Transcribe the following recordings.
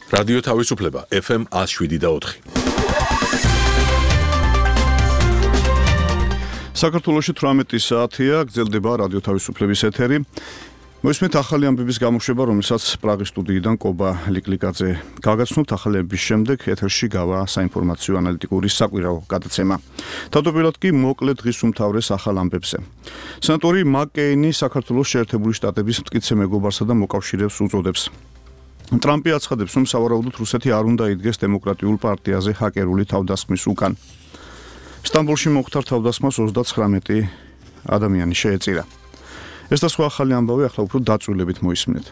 რადიო თავისუფლება FM 107.4. საქართველოში 18 საათია, გრძელდება რადიო თავისუფლების ეთერი. მოისმენთ ახალი ამბების გამოშვება, რომელსაც პრაღის სტუდიიდან კობა ლიკლიკაძე გაგაცნობთ. ახალი ამბების შემდეგ ეთერში გავა საინფორმაციო ანალიტიკური საკვირაო გადაცემა. თავდაპირველად კი მოკლედ დღის უმთავრეს ახალ ამბებზე. სენატორი მაკ-კეინი საქართველოს შეერთებული შტატების მტკიცე მეგობარსა და მოკავშირეებს უწოდებს. ტრამპი აცხადებს, რომ სავარაუდოდ რუსეთი არ უნდა იდგეს დემოკრატიულ პარტიაზე ჰაკერული თავდასხმის უკან. სტამბოლში მომხდარ თავდასხმას 39 ადამიანი შეეწირა. ეს და სხვა ახალი ამბავი ახლა უფრო დაწვრილებით მოისმინეთ.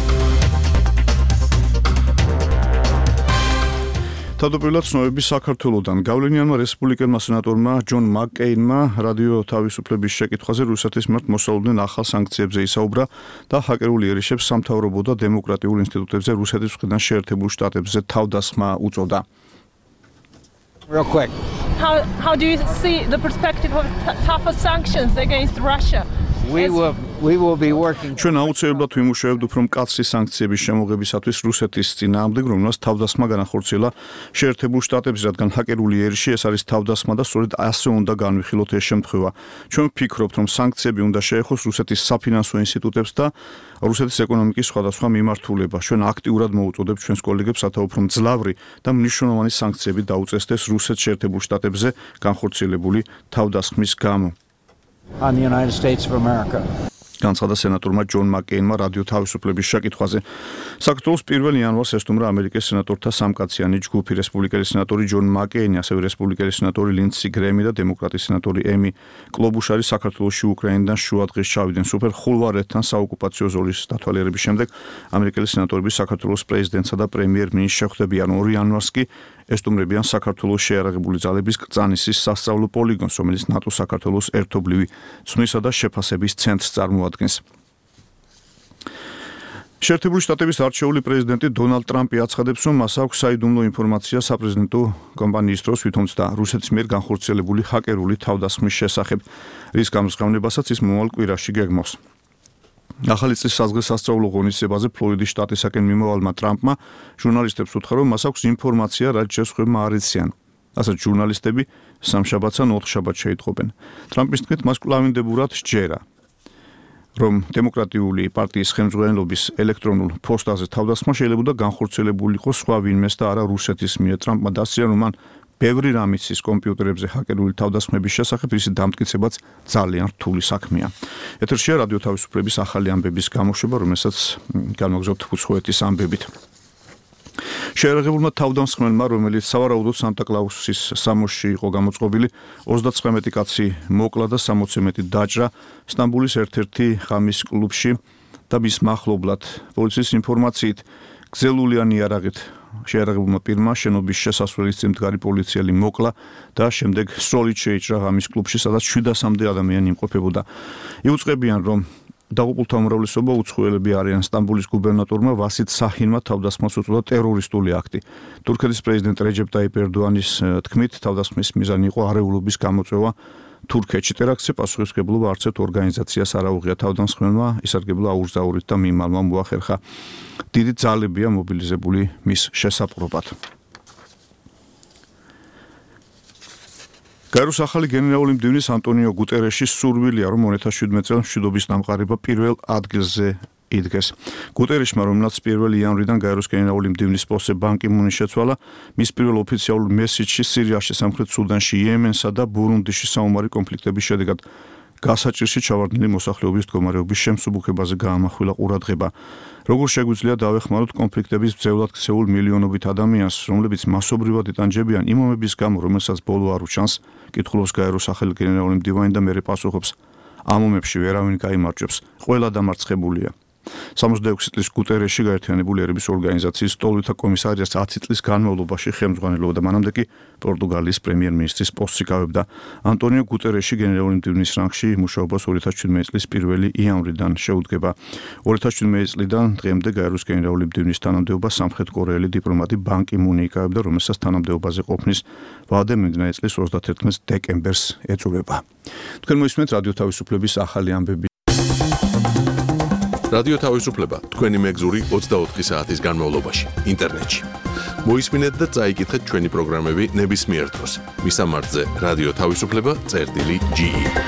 თავდაპირველად ცნობები საქართველოდან გავლენიანმა რესპუბლიკელმა სენატორმა ჯონ მაკ-კეინმა რადიო თავისუფლების შეკითხვაზე რუსეთის მიმართ მოსალოდნელ ახალ სანქციებზე ისაუბრა და ჰაკერულ იერიშებს სამთავრობო და დემოკრატიულ ინსტიტუტებზე რუსეთის მხრიდან შეერთებულ შტატებზე თავდასხმა უწოდა. Real quick. How do you see the perspective of tougher sanctions against Russia? We will be working. ჩვენ აუცილებლად ვიმუშავებთ უფრო მკაცრი სანქციების შემოღებისათვის რუსეთის წინააღმდეგ, რომელსაც თავდასხმა განახორციელა შეერთებულ შტატებში, რადგან ჰაკერული იერიში ეს არის თავდასხმა და სწორედ ასე უნდა განვიხილოთ ეს შემთხვევა. ჩვენ ვფიქრობთ, რომ სანქციები უნდა შეეხოს რუსეთის საფინანსო ინსტიტუტებს და რუსეთის ეკონომიკის სხვადასხვა მიმართულებას. ჩვენ აქტიურად მოუწოდებთ ჩვენს კოლეგებს, რათა უფრო მძლავრი და მნიშვნელოვანი სანქციები დაუწესდეს რუსეთს შეერთებულ შტატებზე განხორციელებული თავდასხმის გამო. On the United States of America. განცხადა სენატორმა ჯონ მაკ-კეინმა რადიო თავისუფლების შეკითხვაზე. საქართველოს 1 იანვარს ესტუმრა ამერიკის სენატორთა სამკაციანი ჯგუფი, რესპუბლიკელი სენატორი ჯონ მაკ-კეინი, ასევე რესპუბლიკელი სენატორი ლინდსი გრემი და დემოკრატი სენატორი ემი კლობუშარი საქართველოში უკრაინიდან შუადღეს ჩავიდნენ სუპერ ხულვარეთთან საოკუპაციო ზოლის დათვალიერების შემდეგ. ამერიკელი სენატორები საქართველოს პრეზიდენტსა და პრემიერ-მინისტრს შეხვდებიან. 2 იანვარს კი ესტუმრებიან საქართველოს შეიარაღებული ძალების კრწანისის სასწავლო პოლიგონს, რომელიც ნატოს საქართველოს ერთობლივი ცნისა და შეფასების ცენტრს წარმოადგენს. შეერთებული შტატების არჩეული პრეზიდენტი დონალდ ტრამპი აცხადებს, რომ მას აქვს საიდუმლო ინფორმაცია საპრეზიდენტო კამპანიის დროს ვითომცდა რუსეთის მიერ განხორციელებული ჰაკერული თავდასხმის შესახებ, რის გამოსხამნებასაც ის მომავალ კვირაში გეგმავს. ახალი წლის საზღვრის სასწავლო ღონისძიებაზე ფლორიდის შტატისაკენ მიმავალმა ტრამპმა ჟურნალისტებს უთხრა, რომ მას აქვს ინფორმაცია, რაც შესხვევმა არ იციან. ასეთ ჟურნალისტები სამშაბათს ან ოთხშაბათს შეიტყობენ. ტრამპის თქმით, მას კვლავინდებურად სჯერა, რომ დემოკრატიული პარტიის ხელმძღვანელობის ელექტრონულ ფოსტაზე თავდასხმა შეიძლება განხორციელებული იყოს სხვა ვინმეს და არა რუსეთის მიერ. ტრამპმა დასწრია, რომ მან ბევრი რამ იცის კომპიუტერებზე ჰაკერული თავდასხმების შესახებ, ისი დამტკიცებაც ძალიან რთული საქმეა. ეთერშია რადიო თავისუფლების ახალი ამბების გამოშვება, რომელსაც განვაგრძობთ უცხოეთის ამბებით. შეიარაღებულმა თავდამსხმელმა, რომელიც სავარაუდოდ სანტა-კლაუსის სამოსში იყო გამოწყობილი, 39 კაცი მოკლა და 60-ზე მეტი დაჭრა სტამბოლის ერთ-ერთი ხამის კლუბში და მის მახლობლად. პოლიციის ინფორმაციით, გზელულიანი იარაღით შეიარაღებულმა პირმა შენობის შესასვლელის წინ მდგარი პოლიციელი მოკლა და შემდეგ სროლით შეიჭრა ღამის კლუბში, სადაც 700-მდე ადამიანი იმყოფებოდა. იუწყებიან, რომ დაღუპულთა უმრავლესობა უცხოელები არიან. სტამბოლის გუბერნატორმა ვასით საჰინმა თავდასხმას უწოდა ტერორისტული აქტი. თურქეთის პრეზიდენტ რეჯეპ ტაიპ ერდოანის თქმით, თავდასხმის მიზანი იყო არეულობის გამოწვევა თურქეთში. ტერაქტზე პასუხისმგებლობა არც ერთ ორგანიზაციას არ აუღია. თავდამსხმელმა ისარგებლა აურზაურით და მიმალმა მოახერხა. დიდი ძალებია მობილიზებული მის შესაპყრობად. გაეროს ახალი გენერალური მდივნის ანტონიო გუტერეშის სურვილია, რომ 2017 წელს მშვიდობის დამყარება პირველ ადგილზე იდგეს. გუტერეშმა, რომელსაც 1 იანვრიდან გაეროს გენერალური მდივნის პოსტზე ბან კი მუნი შეცვალა, მის პირველ ოფიციალურ მესიჯში სირიაში, სამხრეთ სუდანში, იემენსა და ბურუნდიში საომარი კონფლიქტების შედეგად გასაჭირში ჩავარდნილი მოსახლეობის მდგომარეობის შემსუბუქებაზე გაამახვილა ყურადღება. როგორ შეგვიძლია დავეხმაროთ კონფლიქტების ბრძოლად ქცეულ მილიონობით ადამიანს, რომლებიც მასობრივად იტანჯებიან იმ ომების გამო, რომელსაც ბოლო არ უჩანს, კითხულობს გაეროს ახალი გენერალური მდივანი და მერე პასუხობს. ამ ომებში ვერავინ გაიმარჯვებს, ყველა დამარცხებულია. 66 წლის გუტერეში გაერთიანებული ერების ორგანიზაციის სტოლვითა კომისარიას 10 წლის განმავლობაში ხელმძღვანელობდა, მანამდე კი პორტუგალიის პრემიერ-მინისტრის პოსტს იკავებდა. ანტონიო გუტერეში გენერალური მდივნის რანგში მუშაობას 2017 წლის 1 იანვრიდან შეუდგება. 2017 წლიდან დღემდე გაეროს გენერალური მდივნის თანამდებობას სამხრეთ კორეელი დიპლომატი ბან კი მუნი იკავებდა, რომელსაც თანამდებობაზე ყოფნის ვადე მიმდინარე წლის 31 დეკემბერს ეწურება. თქვენ მოისმენთ რადიო თავისუფლების ახალი ამბები. რადიო თავისუფლება თქვენი მეგზური 24 საათის განმავლობაში ინტერნეტში. მოისმინეთ და წაიკითხეთ ჩვენი პროგრამები ნებისმიერ დროს. მისამართზე რადიო თავისუფლება.ge.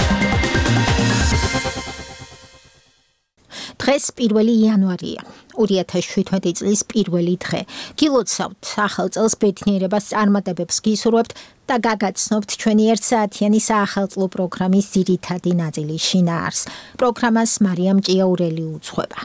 დღეს 1 იანვარია. 2017 წლის პირველი დღე. გილოცავთ ახალ წელს ბედნიერებას წარმატებებს გისურვებთ და გაგაცნობთ ჩვენი 1 საათიანი საახალწლო პროგრამის ძირითადი ნაწილის შინაარს. პროგრამას მარიამ ჭიაურელი უძღვება.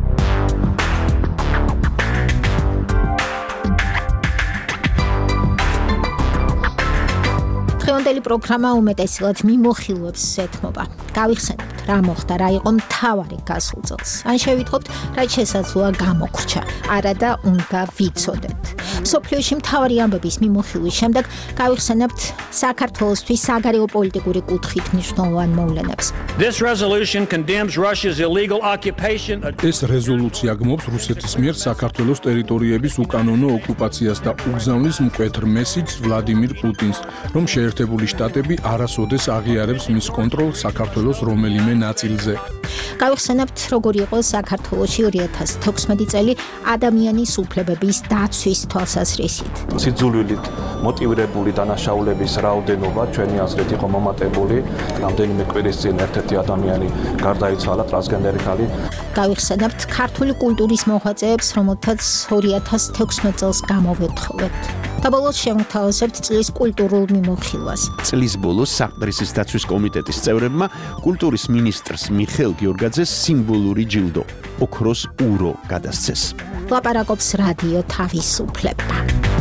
დღევანდელი პროგრამა უმეტესად მიმოხილვებს ეთმობა. გავიხსენებთ, რა მოხდა, რა იყო მთავარი გასულ წელს. ან შევიტყობთ, რაც შესაძლოა გამოგრჩა, არა და უნდა ვიცოდეთ. სოფლიოში მთავარი ამბების მიმოხილვის შემდეგ გავიხსენებთ საქართველოსთვის საგარეო პოლიტიკური კუთხით მნიშვნელოვან მოვლენებს. This resolution condemns Russia's illegal occupation. ეს რეზოლუცია გმობს რუსეთის მიერ საქართველოს ტერიტორიების უკანონო ოკუპაციას და უგზავნის მკვეთრ მესიჯს ვლადიმირ პუტინს, რომ შეერთებული შტატები არასოდეს აღიარებს მის კონტროლს საქართველოს რომელიმე ნაწილზე. გავიხსენებთ, როგორ იყო საქართველოში 2016 წელი ადამიანის უფლებების დაცვის თვალსაზრისით. სიძულვილით მოტივირებული დანაშაულების რაოდენობა ჩვენი აზრით იყო მომატებული. რამდენიმე კვირის წინ ერთ-ერთი ადამიანი გარდაიცვალა ტრანსგენდერი ქალი. გავიხსენებთ ქართული კულტურის მოღვაწეებს, რომელთაც 2016 წელს გამოვეთხოვეთ. და ბოლოს შევთავაზებთ წლის კულტურულ მიმოხილვას. წლის ბოლოს საყდრისის დაცვის კომიტეტის წევრებმა კულტურის მინისტრს მიხეილ გიორგაძეს სიმბოლური ჯილდო ოქროს ურო გადასცეს. ლაპარაკობს რადიო თავისუფლება.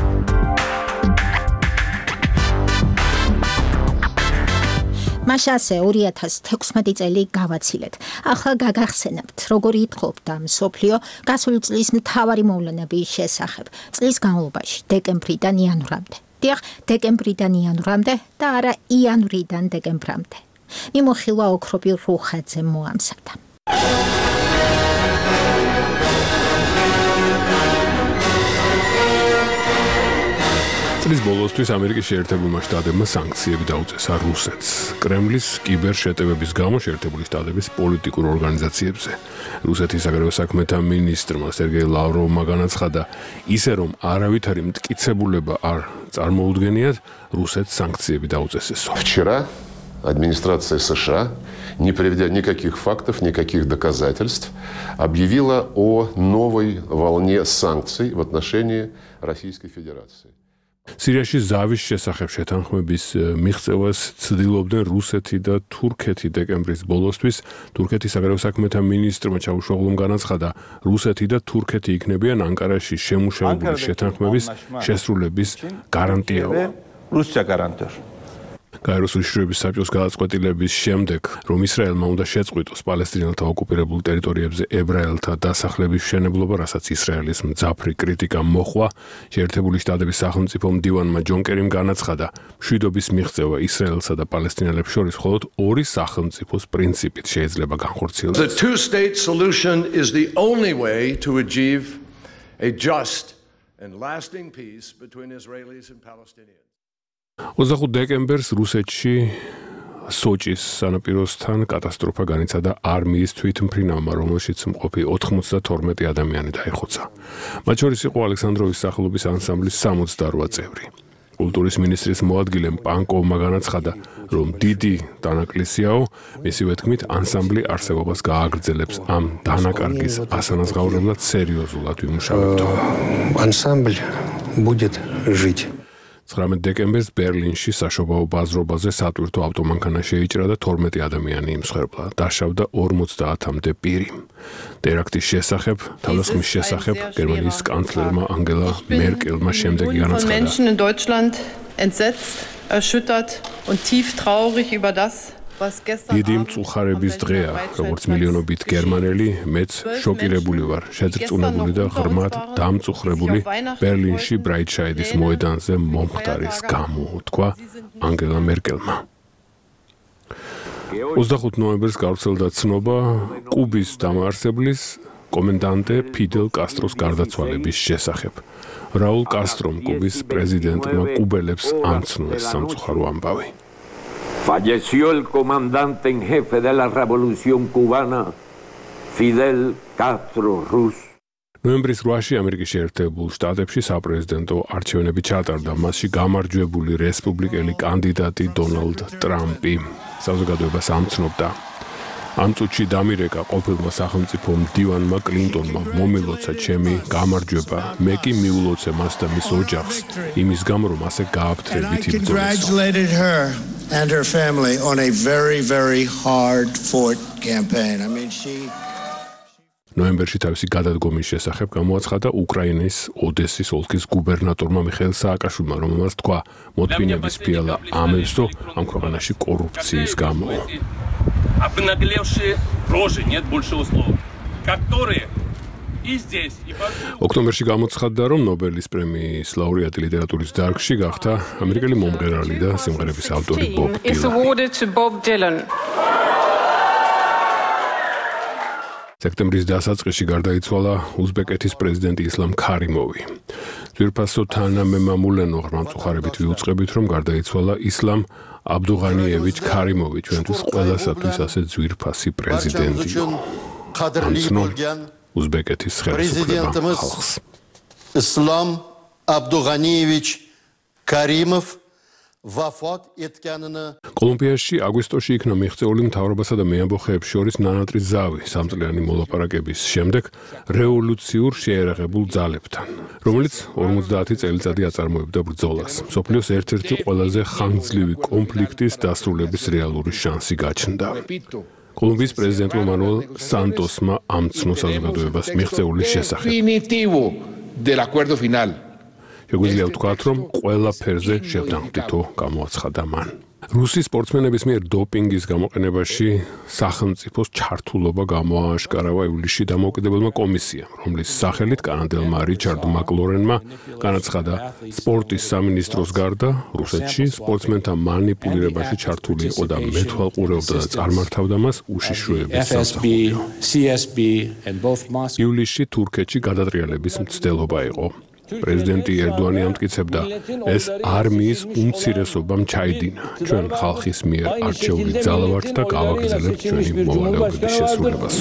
მაშასე 2016 წელი გავაცილეთ. ახლა გაგახსენებთ, როგორ ითხოვდა მსოფლიო გასული წლის მთავარი მოვლენების შესახებ. წლის განმავლობაში, დეკემბრიდან იანვრამდე. დიახ, დეკემბრიდან იანვრამდე და არა იანვრიდან დეკემბრამდე. მიმოხილვა ოქროპირ რუხაძე მოამზადა. წლის ბოლოსთვის ამერიკის შეერთებულმა შტატებმა სანქციები დაუწესა რუსეთს. კრემლის კიბერშეტევების გამო შეერთებული შტატების პოლიტიკურ ორგანიზაციებზე. რუსეთის საგარეო საქმეთა მინისტრმა სერგეი ლავროვმა განაცხადა, ისე რომ არავითარი მტკიცებულება არ წარმოუდგენიათ, რუსეთს სანქციები დაუწესეს. Вчера администрация США, не приведя никаких фактов, никаких доказательств, объявила о новой волне санкций в отношении Российской Федерации. სირიაში ზავის შესახებ შეთანხმების მიღწევას ცდილობდნენ რუსეთი და თურქეთი დეკემბრის ბოლოსთვის. თურქეთის საგარეო საქმეთა მინისტრმა ჩაუშოღლუმ განაცხადა, რუსეთი და თურქეთი იქნებიან ანკარაში შემუშავებული შეთანხმების შესრულების გარანტიაო. რუსია გარანტიორ. გაეროს უშიშროების საბჭოს გადაწყვეტილების შემდეგ, რომ ისრაელმა უნდა შეწყვიტოს პალესტინელთა ოკუპირებულ ტერიტორიებზე ებრაელთა დასახლების მშენებლობა, რასაც ისრაელის მძაფრი კრიტიკა მოჰყვა, შეერთებული შტატების სახელმწიფო მდივანმა ჯონ კერიმ განაცხადა, მშვიდობის მიღწევა ისრაელსა და პალესტინელებს შორის მხოლოდ ორი სახელმწიფოს პრინციპით შეიძლება განხორციელდეს. The two-state solution is the only way to achieve a just and lasting peace between Israelis and Palestinians. 25 დეკემბერს რუსეთში სოჭის სანაპიროსთან კატასტროფა განიცადა არმიის თვითმფრინავმა, რომელშიც მყოფი 92 ადამიანი დაიხოცა. მათ შორის იყო ალექსანდროვის სახელობის ანსამბლის 68 წევრი. კულტურის მინისტრის მოადგილემ პანკოვმა განაცხადა, რომ დიდი დანაკლისიაო, მისივე თქმით, ანსამბლი არსებობას გააგრძელებს ამ დანაკარგის ასანაზღაურებლად სერიოზულად ვიმუშავებთ. Ансамбль будет жить. 19 დეკემბერს ბერლინში საშობაო ბაზრობაზე სატვირთო ავტომანქანა შეიჭრა და 12 ადამიანი იმსხვერპლა. დაშავდა 50-მდე პირი. ტერაქტის შესახებ, თავდასხმის შესახებ გერმანიის კანცლერმა ანგელა მერკელმა შემდეგი განაცხადა. Menschen in Deutschland entsetzt, erschüttert und tief traurig über das, დიდი მწუხარების დღეა, როგორც მილიონობით გერმანელი, მეც შოკირებული ვარ, შეძრწუნებული და ღრმად დამწუხრებული ბერლინში ბრაიტშაიდის მოედანზე მომხდარის გამო, თქვა ანგელა მერკელმა. 25 ნოემბერს გავრცელდა ცნობა კუბის დამაარსებლის კომენდანტე ფიდელ კასტროს გარდაცვალების შესახებ. რაულ კასტრომ კუბის პრეზიდენტმა კუბელებს ამცნუეს სამწუხარო ამბავი. Falleció el comandante en jefe de la revolución cubana, Fidel Castro Rus. ნოემბრის 8-ში ამერიკის შეერთებულ შტატებში საპრეზიდენტო არჩევნები ჩატარდა. მასში გამარჯვებული რესპუბლიკელი კანდიდატი დონალდ ტრამპი საზოგადოებას ამცნობდა. ამ წუთში დამირეკა ყოფილმა სახელმწიფო მდივანმა კლინტონმა მომილოცა ჩემი გამარჯვება. მე კი მიულოცე მას და მის ოჯახს იმის გამო, რომ ასე გააფთრებით იბრძოლეს. ნოემბერში თავისი გადადგომის შესახებ გამოაცხადა უკრაინის ოდესის ოლქის გუბერნატორმა მიხეილ სააკაშვილმა, რომელმაც თქვა, მოთმინების ფიალა ამებსო ამ ქვეყანაში კორუფციის გამო. ოქტომბერში გამოცხადდა, რომ ნობელის პრემიის ლაურეატი ლიტერატურის დარგში გახდა ამერიკელი მომღერალი და სიმღერების ავტორი ბობ დილანი. სექტემბრის დასაწყისში გარდაიცვალა უზბეკეთის პრეზიდენტი ისლამ ქარიმოვი. ძვირფასო თანამემამულენო ღრმამწუხარებით ვიუწყებით, რომ გარდაიცვალა ისლამ აბდუღანიევიჩ ქარიმოვი, ჩვენთვის ყველასათვის ასე ძვირფასი პრეზიდენტი. უზბეკეთის ხელისუფლება ხალხს. ისლამ აბდუღანიევიჩ ქარიმოვ ვაფოთ ეტკანინა კოლუმბიაში აგვისტოში იქნა მიღწეული მთავრობასა და მეამბოხეებს შორის ნანატრის ზავი სამწლიანი მოლაპარაკების შემდეგ რევოლუციურ შეერაღებულ ძალებთან, რომელიც 50 წელიწადი აწარმოებდა ბრძოლას. მსოფლიოს ერთ-ერთი ყველაზე ხანგრძლივი კონფლიქტის დასრულების რეალური შანსი გაჩნდა. კოლუმბიის პრეზიდენტმა მანუელ სანტოსმა ამცნო საზოგადოებას მიღწეული შესახებ. შეგვიძლია ვთქვათ, რომ ყველა ფერზე შევდამხვდითო გამოაცხადა მან. რუსის სპორტსმენების მიერ დოპინგის გამოყენებაში სახელმწიფოს ჩართულობა გამოააშკარავა ივლისში დამოუკიდებელმა კომისიამ, რომლის სახელით კანადელმა რიჩარდ მაკლორენმა განაცხადა, სპორტის სამინისტროს გარდა რუსეთში სპორტსმენთა манипуლირებაში ჩართული იყო და მეთვალყურეობდა და წარმართავდა მას უშიშროების სამსახური. ივლისში თურქეთში გადატრიალების მცდელობა იყო. პრეზიდენტი ერდოანი ამტკიცებდა, ეს არმიის უმცირესობამ ჩაიდინა. ჩვენ ხალხის მიერ არჩეული ძალა ვართ და გავაგრძელებთ ჩვენი მოვალეობების შესრულებას.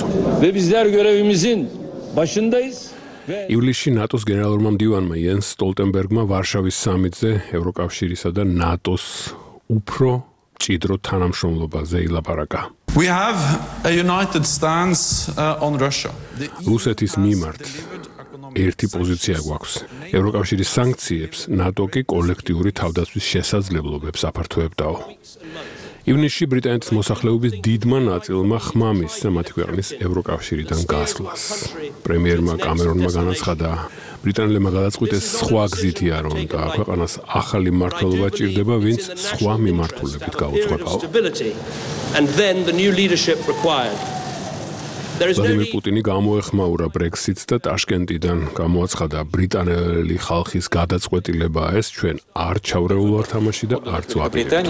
ივლისში ნატოს გენერალურმა მდივანმა იენს სტოლტენბერგმა ვარშავის სამიტზე ევროკავშირისა და ნატოს უფრო მჭიდრო თანამშრომლობაზე ილაპარაკა. We have a united stance on Russia. რუსეთის მიმართ ერთი პოზიცია გვაქვს. ევროკავშირის სანქციებს ნატო კი კოლექტიური თავდაცვის შესაძლებლობებს აფართოებდაო. ივნისში ბრიტანეთის მოსახლეობის დიდმა ნაწილმა ხმა მისცა მათი ქვეყნის ევროკავშირიდან გასვლას. პრემიერმა კამერონმა განაცხადა, ბრიტანელებმა გადაწყვიტეს სხვა გზითია, რომ და ქვეყანას ახალი მმართველობა ჭირდება, ვინც სხვა მიმართულებით გაუძღვებაო. ვლადიმერ პუტინი გამოეხმაურა ბრექსიტს და ტაშკენტიდან გამოაცხადა, ბრიტანელი ხალხის გადაწყვეტილებაა ეს, ჩვენ არ ჩავრეულვართ ამაში და არც ვაპირებთ.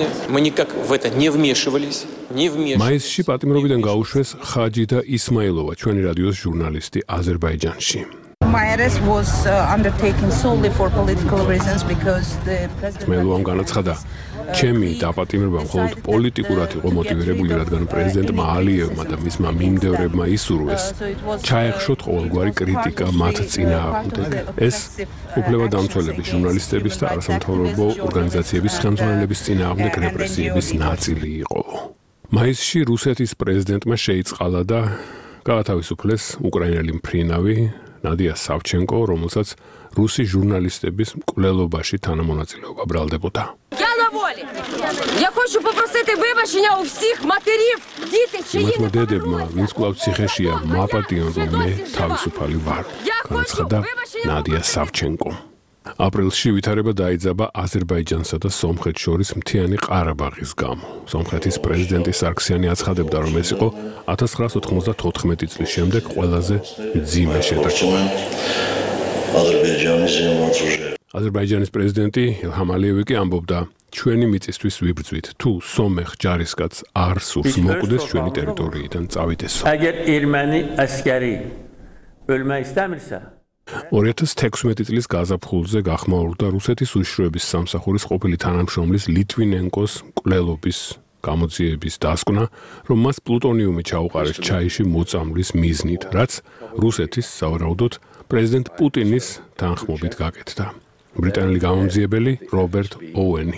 მაისში პატიმრობიდან გაუშვეს ხაჯიდა ისმაილოვა, ჩვენი რადიოს ჟურნალისტი აზერბაიჯანში. My arrest was undertaken solely for political reasons because the president მელუამ განაცხადა, ჩემი დაპატიმრება მხოლოდ პოლიტიკურად იყო მოტივირებული, რადგან პრეზიდენტმა ალიევმა და მისმა მიმდევრებმა ისურვეს ჩაეხშოთ ყოველგვარი კრიტიკა მათ წინააღმდეგ. ეს უფლებადამცველების, ჟურნალისტების და არასამთავრობო ორგანიზაციების ხელმძღვანელების წინააღმდეგ რეპრესიების ნაწილი იყო. მაისში რუსეთის პრეზიდენტმა შეიწყალა და გაათავისუფლეს უკრაინელი მფრინავი ნადია სავჩენკო, რომელსაც რუსი ჟურნალისტების მკვლელობაში თანამონაწილეობა ბრალდებოდა. Я хочу попросити вибачення у всіх матерів, діти, чиї не დედებმა, ვინც კვლავ ციხეშია, მაპატიონ, რომ მე თავისუფალი ვარ. განაცხადა ნადია სავჩენკო. აპრილში ვითარება დაიძაბა აზერბაიჯანსა და სომხეთს შორის მთიანი ყარაბაღის გამო. სომხეთის პრეზიდენტი სარქსიანი აცხადებდა, რომ ეს იყო 1994 წლის შემდეგ ყველაზე მძიმე შეტაკება. აზერბაიჯანის პრეზიდენტი ილჰამ ალიევი კი ამბობდა, ჩვენი მიწისთვის ვიბრძვით, თუ სომეხ ჯარისკაცს არ სურს მოკვდეს ჩვენი ტერიტორიიდან წავიდეს. Əgər erməni əskəri ölmək istəmirsə 2016 წლის გაზაფხულზე გახმაურდა რუსეთის უშიშროების სამსახურის ყოფილი თანამშრომლის ლიტვინენკოს მკვლელობის გამოძიების დასკვნა, რომ მას პლუტონიუმი ჩაუყარეს ჩაიში მოწამვლის მიზნით, რაც რუსეთის სავარაუდოდ პრეზიდენტ პუტინის თანხმობით გაკეთდა. ბრიტანელი გამომძიებელი რობერტ ოუენი.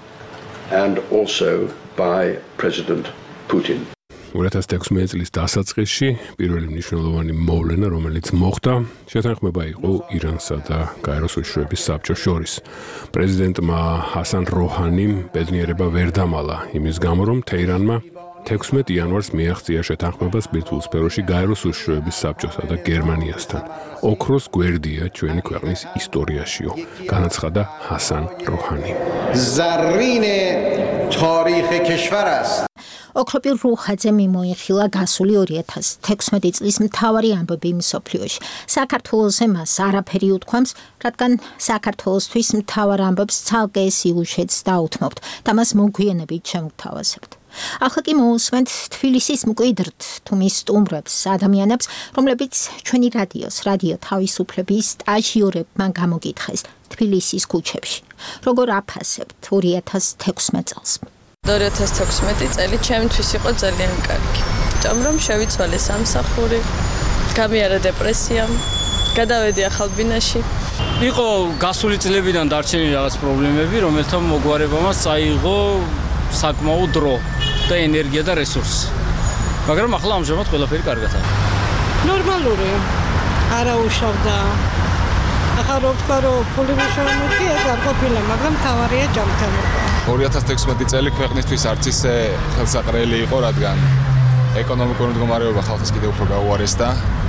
And also by President Putin. 2016 წლის დასაწყისში პირველი მნიშვნელოვანი მოვლენა, რომელიც მოხდა, შეთანხმება იყო ირანსა და გაეროს უშიშროების საბჭოს შორის. პრეზიდენტმა ჰასან როჰანიმ ბედნიერება ვერ დამალა იმის გამო, რომ თეირანმა 16 იანვარს მიაღწია შეთანხმებას ბირთვულ სფეროში გაეროს უშიშროების საბჭოსა და გერმანიასთან. ოქროს გვერდია ჩვენი ქვეყნის ისტორიაშიო, განაცხადა ჰასან როჰანი. ზარინე თარიხ کشور است. ოქროპირ რუხაძე მიმოიხილა გასული 2016 წლის მთავარი ამბები მსოფლიოში. საქართველოს მას არაფერი უთქვამს, რადგან საქართველოსთვის მთავარ ამბებს ცალკე სიუჟეტს დაუთმობთ და მას მოგვიანებით შემოგთავაზებთ. ახლა კი მოусვენთ თბილისის მკვიდრთ თუ მის სტუმრებს, ადამიანებს, რომლებიც ჩვენი რადიო თავისუფლების სტაჟიორებმა გამოგითხეს თბილისის ქუჩებში. როგორ აფასებთ 2016 წელს? 2016 წელი ჩემთვის იყო ძალიან კარგი. იმიტომ რომ შევიცვალე სამსახური, გამიარა დეპრესია, გადავედი ახალ ბინაში. იყო გასული წლებიდან დარჩენილი რაღაც პრობლემები, რომელთა მოგვარებამაც წაიღო საკმაო დრო და ენერგია და რესურსი. მაგრამ ახლა ამჟამად ყველაფერი კარგადაა. ნორმალური. არა უშავდა. ახლა რო ვთქვა რომ ფული მიშოვებდი, ეს არ ყოფილა, მაგრამ თავარია ჯანმრთელობა. 2016 წელი ქვეყნისთვის არც ისე ხელსაყრელი იყო, რადგან ეკონომიკური მდგომარეობა ხალხს კიდევ უფრო გაუარესდა.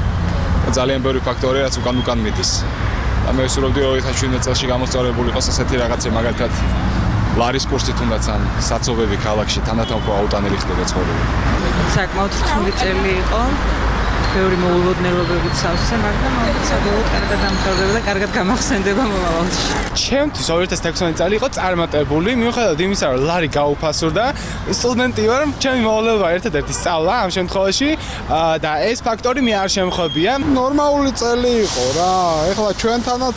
ძალიან ბევრი ფაქტორი, რაც უკან მიდის. და მე ვსურვებდი, რომ 2017 წელს გამოსწორებული იყოს ასეთი რაღაცა, მაგალითად ლარის კურსი თუნდაც ან საცობები ქალაქში თანდათან უფრო აუტანელი ხდება ცხოვრება. საკმაოდ რთული წელი იყო. ბევრი მოულოდნელობებით სავსე, მაგრამ საბოლოოდ კარგად დამთავრდა და კარგად გამახსენდება მომავალში. ჩემთვის 2016 წელი იყო წარმატებული, მიუხედავად იმისა, რომ ლარი გაუფასურდა, სტუდენტი ვარ, ჩემი მოვალეობა ერთადერთი სწავლა ამ შემთხვევაში და ეს ფაქტორი მე არ შემხვევია. ნორმალური წელი იყო რა. ეხლა ჩვენთანაც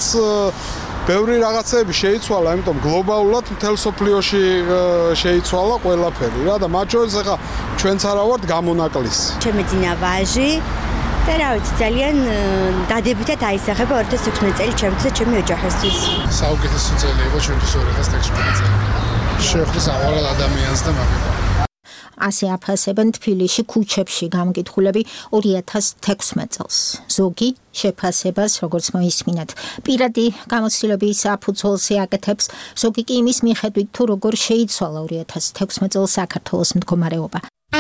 ბევრი რაღაცები შეიცვალა, იმიტომ გლობალურად მთელ სოფლიოში შეიცვალა ყველაფერი რა და მათ შორის ეხლა ჩვენც არა ვართ გამონაკლისი. ჩემი ძინა ვაჟი და რა ვიცი, ძალიან დადებითად აისახება 2016 წელი ჩემთვის და ჩემი ოჯახისთვის. საუკეთესო წელი იყო ჩვენთვის 2016 წელი. შეხვდეს ამავე ადამიანს და მაგება. ასე აფასებენ თბილისში ქუჩებში გამოკითხულები 2016 წელს. ზოგი შეფასებას, როგორც მოისმინეთ, პირადი გამოცდილების საფუძველზე აკეთებს, ზოგი კი იმის მიხედვით, თუ როგორ შეიცვალა 2016 წელს საქართველოს მდგომარეობა.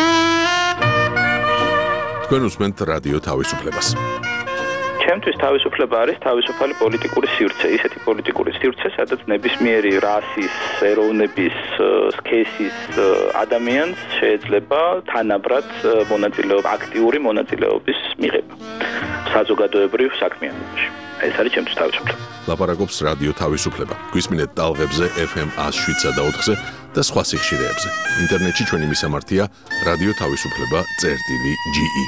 თქვენ უსმენთ რადიო თავისუფლებას. ჩემთვის თავისუფლება არის თავისუფალი პოლიტიკური სივრცე, ისეთი პოლიტიკური სივრცე, სადაც ნებისმიერი რასის, ეროვნების, სქესის ადამიანს შეიძლება თანაბრად აქტიური მონაწილეობის მიღება საზოგადოებრივ საქმიანობაში. ეს არის ჩემთვის თავისუფლება. ლაპარაკობს რადიო თავისუფლება. გვისმინეთ ტალღებზე FM 107 და 4-ზე და სხვა სიხშირეებზე. ინტერნეტში ჩვენი მისამართია რადიო თავისუფლება.ge.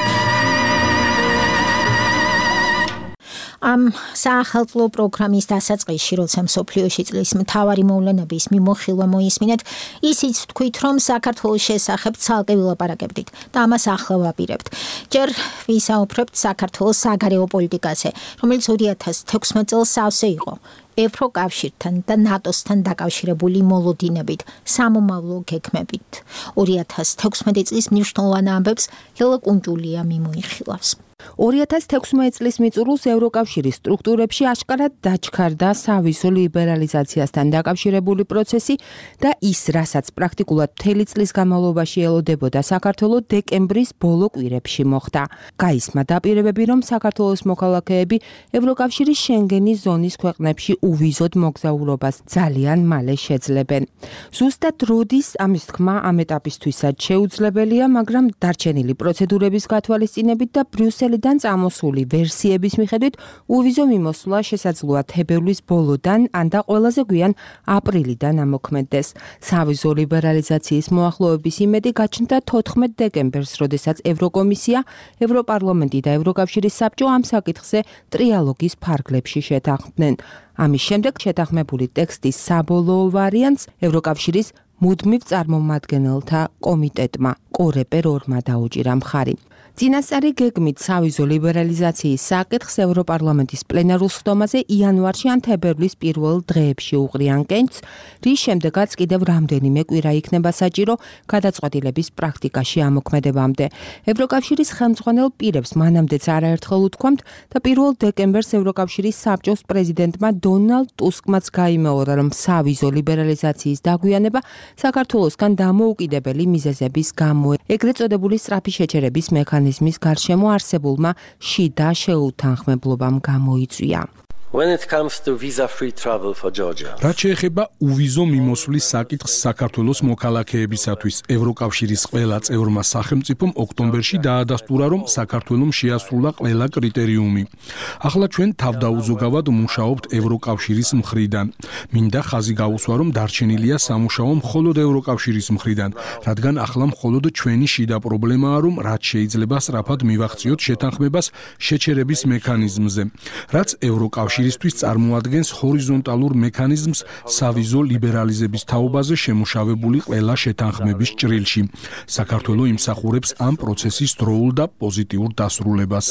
ამ საახალწლო პროგრამის დასაწყისში, როცა მსოფლიოში წლის მთავარი მოვლენების მიმოხილვა მოისმინეთ, ისიც ვთქვით, რომ საქართველოს შესახებ ცალკე ვილაპარაკებდით და ამას ახლა ვაპირებთ. ჯერ ვისაუბრებთ საქართველოს საგარეო პოლიტიკაზე, რომელიც 2016 წელს სავსე იყო. ევროკავშირთან და ნატოსთან დაკავშირებული მოლოდინებით, სამომავლო გეგმებით. 2016 წლის მნიშვნელოვან ამბებს ჰელა კუნჯულია მიმოიხილავს. 2016 წლის მიწურულს ევროკავშირის სტრუქტურებში აშკარად დაჩქარდა სავიზო ლიბერალიზაციასთან დაკავშირებული პროცესი და ის, რასაც პრაქტიკულად მთელი წლის განმავლობაში ელოდებოდა საქართველოს, დეკემბრის ბოლო კვირებში მოხდა. გაისმა დაპირებები, რომ საქართველოს მოქალაქეები ევროკავშირის შენგენის ზონის ქვეყნებში უვიზოდ მოგზაურობას ძალიან მალე შეძლებენ. ზუსტად როდის ამის თქმა ამ ეტაპისთვისაც შეუძლებელია, მაგრამ დარჩენილი პროცედურების გათვალისწინებით და ბრიუსელიდან წამოსული ვერსიების მიხედვით უვიზო მიმოსვლა შესაძლოა თებერვლის ბოლოდან ან და ყველაზე გვიან აპრილიდან ამოქმედდეს. სავიზო ლიბერალიზაციის მოახლოების იმედი გაჩნდა 14 დეკემბერს, როდესაც ევროკომისია, ევროპარლამენტი და ევროკავშირის საბჭო ამ საკითხზე ტრიალოგის ფარგლებში შეთანხმდნენ. ამის შემდეგ შეთანხმებული ტექსტის საბოლოო ვარიანტს ევროკავშირის მუდმივ წარმომადგენელთა კომიტეტმა კორეპერ 2-მა დაუჭირა მხარი. წინასწარი გეგმით სავიზო ლიბერალიზაციის საკითხს ევროპარლამენტის პლენარულ სხდომაზე იანვარში ან თებერვლის პირველ დღეებში უყრიან კენჭს, რის შემდეგაც კიდევ რამდენიმე კვირა იქნება საჭირო გადაწყვეტილების პრაქტიკაში ამოქმედებამდე. ევროკავშირის ხელმძღვანელ პირებს მანამდეც არაერთხელ უთქვამთ და 1 დეკემბერს ევროკავშირის საბჭოს პრეზიდენტმა დონალდ ტუსკმაც გაიმეორა, რომ სავიზო ლიბერალიზაციის დაგვიანება საქართველოსგან დამოუკიდებელი მიზეზების გამო, ეგრეთ წოდებული სწრაფი შეჩერების მექანიზმის გარშემო არსებულმა შიდა შეუთანხმებლობამ გამოიწვია. When it comes to visa-free travel for Georgia. რაც შეეხება უვიზო მიმოსვლის საკითხს საქართველოს მოქალაქეებისათვის, ევროკავშირის ყველა წევრმა სახელმწიფომ ოქტომბერში დაადასტურა, რომ საქართველოს შეასრულა ყველა კრიტერიუმი. ახლა ჩვენ თავდაუზოგავად მუშაობთ ევროკავშირის მხრიდან. მინდა ხაზი გაუსვა, რომ დარჩენილია სამუშაო მხოლოდ ევროკავშირის მხრიდან, რადგან ახლა მხოლოდ ჩვენი შიდა პრობლემაა, რომ რაც შეიძლება სწრაფად მივახციოთ შეთანხმებას შეჩერების მექანიზმზე, რაც ევროკავშირის ისთვის წარმოადგენს ჰორიზონტალურ მექანიზმს სავიზო ლიბერალიზების თაობაზე შემუშავებული ყველა შეთანხმების ჭრილში. საქართველოს იმსახურებს ამ პროცესის დროულ და პოზიტიურ დასრულებას.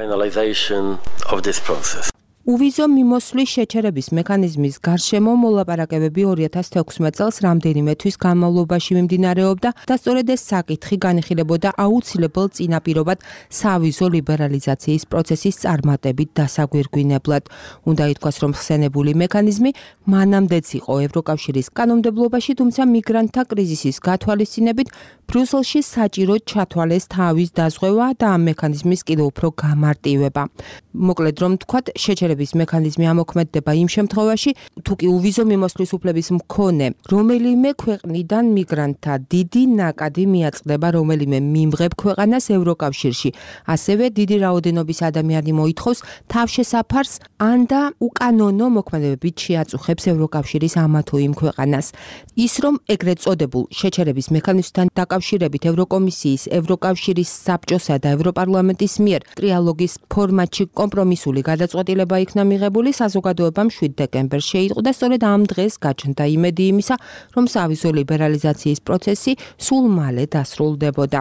უვიზო მიმოსვლის შეჩერების მექანიზმის გარშემო მოლაპარაკებები 2016 წელს რამდენიმე თვის განმავლობაში მიმდინარეობდა და სწორედ ეს საკითხი განიხილებოდა აუცილებელ წინაპირობად სავიზო ლიბერალიზაციის პროცესის წარმატებით დასაგვირგვინებლად. უნდა ითქვას, რომ ხსენებული მექანიზმი მანამდეც იყო ევროკავშირის კანონმდებლობაში, თუმცა მიგრანტთა კრიზისის გათვალისწინებით ბრიუსელში საჭიროდ ჩათვალეს თავის დაზღვევა და ამ მექანიზმის კიდევ უფრო გამარტივება. მოკლედ რომ თქვათ, შეჩერების მექანიზმი ამოქმედდება იმ შემთხვევაში, თუ კი უვიზო მიმოსვლის უფლების მქონე რომელიმე ქვეყნიდან მიგრანტთა დიდი ნაკადი მიაწყდება რომელიმე მიმღებ ქვეყანას ევროკავშირში. ასევე დიდი რაოდენობის ადამიანი მოითხოვს თავშესაფარს ან და უკანონო მოქმედებებით შეაწუხებს ევროკავშირის ამა თუ იმ ქვეყანას. ის რომ ეგრეთ წოდებულ შეჩერების მექანიზმთან დაკავშირებით ევროკომისიის, ევროკავშირის საბჭოსა და ევროპარლამენტის მიერ ტრიალოგის ფორმატში კომპრომისული გადაწყვეტილება იქნა მიღებული, საზოგადოებამ 7 დეკემბერს შეიტყო და სწორედ ამ დღეს გაჩნდა იმედი იმისა, რომ სავიზო ლიბერალიზაციის პროცესი სულ მალე დასრულდებოდა.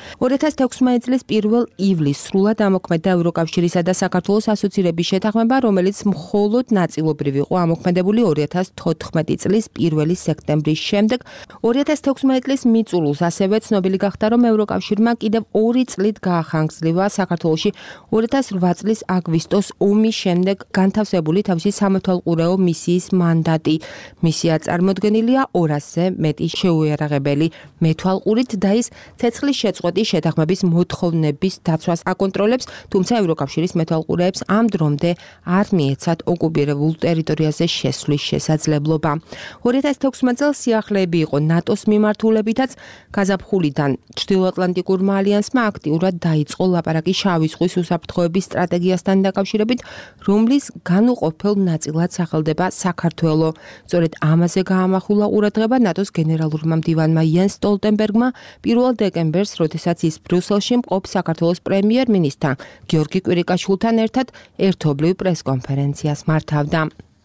2016 წლის 1 ივლისს სრულად ამოქმედდა ევროკავშირისა და საქართველოს ასოცირების შეთანხმება, რომელიც მხოლოდ ნაწილობრივ იყო ამოქმედებული 2014 წლის 1 სექტემბრის შემდეგ. 2016 წლის მიწურულს ასევე ცნობილი გახდა, რომ ევროკავშირმა კიდევ 2 წლით გაახანგრძლივა საქართველოში 2008 წლის აგვისტოს ომის შემდეგ განთავსებული თავისი სამეთვალყურეო მისიის მანდატი. მისია წარმოდგენილია 200-ზე მეტი შეუიარაღებელი მეთვალყურით და ის ცეცხლის წყვეტის შეთანხმების მოთხოვნების დაცვას აკონტროლებს, თუმცა ევროკავშირის მეთვალყურეებს ამ დრომდე არ მიეცათ ოკუპირებულ ტერიტორიაზე შესვლის შესაძლებლობა. 2016 წელს სიახლეები იყო ნატოს მიმართულებითაც, გაზაფხულიდან ჩრდილოატლანტიკურმა ალიანსმა აქტიურად დაიწყო ლაპარაკი შავი ზღვის უსაფრთხოების სტრატეგიასთან დაკავშირებით, რომლის განუყოფელ ნაწილად სახელდება საქართველო. სწორედ ამაზე გაამახვილა ყურადღება ნატოს გენერალურმა მდივანმა იენს სტოლტენბერგმა 1 დეკემბერს, როდესაც ის ბრიუსელში მყოფ საქართველოს პრემიერ-მინისტრთან გიორგი კვირიკაშვილთან ერთად ერთობლივ პრესკონფერენციას მართავდა.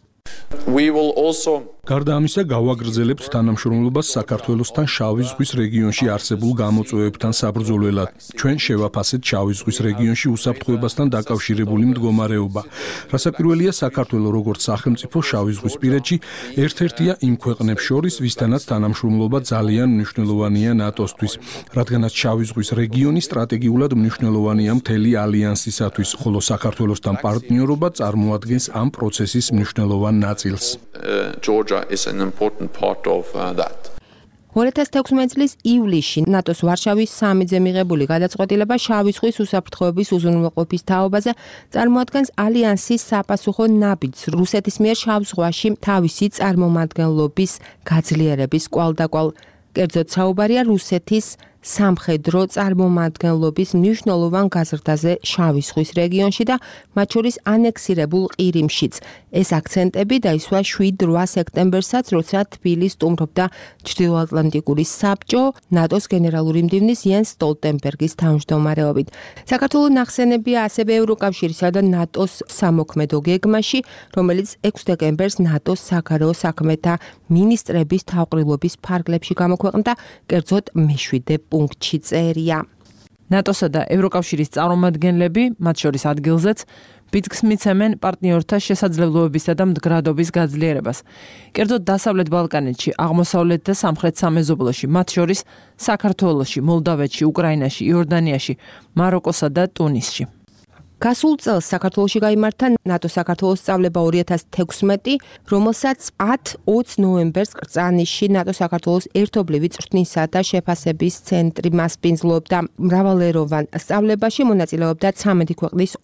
გარდა ამისა, გავაგრძელებთ თანამშრომლობას საქართველოსთან შავი ზღვის რეგიონში არსებულ გამოწვევებთან საბრძოლველად. ჩვენ შევაფასეთ შავი ზღვის რეგიონში უსაფრთხოებასთან დაკავშირებული მდგომარეობა. რასაკვირველია, საქართველო როგორც სახელმწიფო შავი ზღვის პირეთში ერთ-ერთია იმ ქვეყნებს შორის, ვისთანაც თანამშრომლობა ძალიან მნიშვნელოვანია ნატოსთვის, რადგანაც შავი ზღვის რეგიონი სტრატეგიულად მნიშვნელოვანია მთელი ალიანსისათვის, ხოლო საქართველოსთან პარტნიორობა წარმოადგენს ამ პროცესის მნიშვნელოვან ნაწილს. Georgia is an important part of that. 2016 წლის ივლისში ნატოს ვარშავის სამიტზე მიღებული გადაწყვეტილება შავი ზღვის უსაფრთხოების უზრუნველყოფის თაობაზე წარმოადგენს ალიანსის საპასუხო ნაბიჯს რუსეთის მიერ შავ ზღვაში თავისი წარმომადგენლობის გაძლიერების კვალდაკვალ. კერძოდ საუბარია რუსეთის სამხედრო წარმომადგენლობის მნიშვნელოვან გაზრდაზე შავი ზღვის რეგიონში და მათ შორის ანექსირებულ ყირიმშიც. ეს აქცენტები დაისვა 7-8 სექტემბერსაც, როცა თბილისს სტუმრობდა ჩრდილოატლანტიკური საბჭო ნატოს გენერალური მდივნის იენს სტოლტენბერგის თავმჯდომარეობით. საქართველოს ნახსენებია ასევე ევროკავშირისა და ნატოს სამოქმედო გეგმაში, რომელიც 6 დეკემბერს ნატოს საგარეო საქმეთა მინისტრების თავყრილობის ფარგლებში გამოქვეყნდა, კერძოდ მე-7 პუნქტში წერია. ნატოსა და ევროკავშირის წარმომადგენლები, მათ შორის ადგილზეც, ბიძგს მიცემენ პარტნიორთა შესაძლებლობებისა და მდგრადობის გაძლიერებას. კერძოდ დასავლეთ ბალკანეთში, აღმოსავლეთ და სამხრეთ სამეზობლოში, მათ შორის საქართველოში, მოლდავეთში, უკრაინაში, იორდანიაში, მაროკოსა და ტუნისში. გასულ წელს საქართველოში გაიმართა ნატო-საქართველოს სწავლება 2016, რომელსაც 10-20 ნოემბერს კრწანისში ნატო-საქართველოს ერთობლივი წვრთნისა და შეფასების ცენტრი მასპინძლობდა. მრავალეროვან სწავლებაში მონაწილეობდა 13 ქვეყნის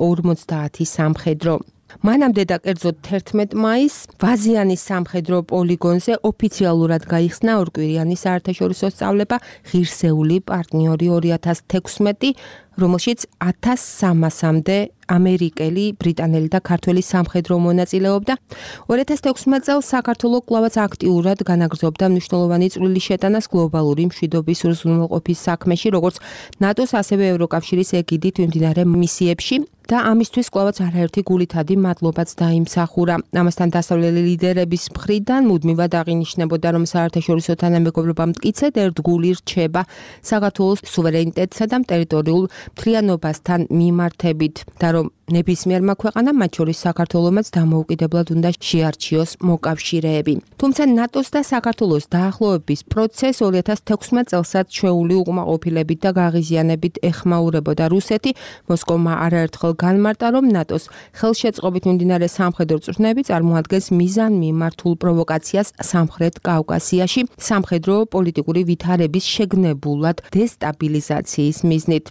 250 სამხედრო. მანამდე და კერძოდ 11 მაისს ვაზიანის სამხედრო პოლიგონზე ოფიციალურად გაიხსნა ორკვირიანი საერთაშორისო სწავლება ღირსეული პარტნიორი 2016, რომელშიც 1300-მდე ამერიკელი, ბრიტანელი და ქართველი სამხედრო მონაწილეობდა. 2016 წელს საქართველოს კვლავაც აქტიურად განაგრძობდა მნიშვნელოვანი წვლილი შეტანას გლობალური მშვიდობის უზრუნველყოფის საქმეში, როგორც ნატოს, ასევე ევროკავშირის ეგიდით მიმდინარე მისიებში. და ამისთვის კვლავაც არაერთი გულითადი მადლობაც დაიმსახურა. ამასთან დასავლელი ლიდერების მხრიდან მუდმივად აღინიშნებოდა, რომ საერთაშორისო თანამეგობრობა მტკიცედ ერთგული რჩება საქართველოს სუვერენიტეტსა და ტერიტორიულ მთლიანობასთან მიმართებით და რომ ნებისმიერმა ქვეყანამ, მათ შორის საქართველომაც დამოუკიდებლად უნდა შეარჩიოს მოკავშირეები. თუმცა ნატოს და საქართველოს დაახლოების პროცესს 2016 წელსაც ჩვეული უკმაყოფილებით და გაღიზიანებით ეხმაურებოდა რუსეთი. მოსკოვმა არაერთხელ განმარტა, რომ ნატოს ხელშეწყობით მიმდინარე სამხედრო წვრთნები წარმოადგენს მიზანმიმართულ პროვოკაციას სამხრეთ კავკასიაში, სამხედრო პოლიტიკური ვითარების შეგნებულად დესტაბილიზაციის მიზნით.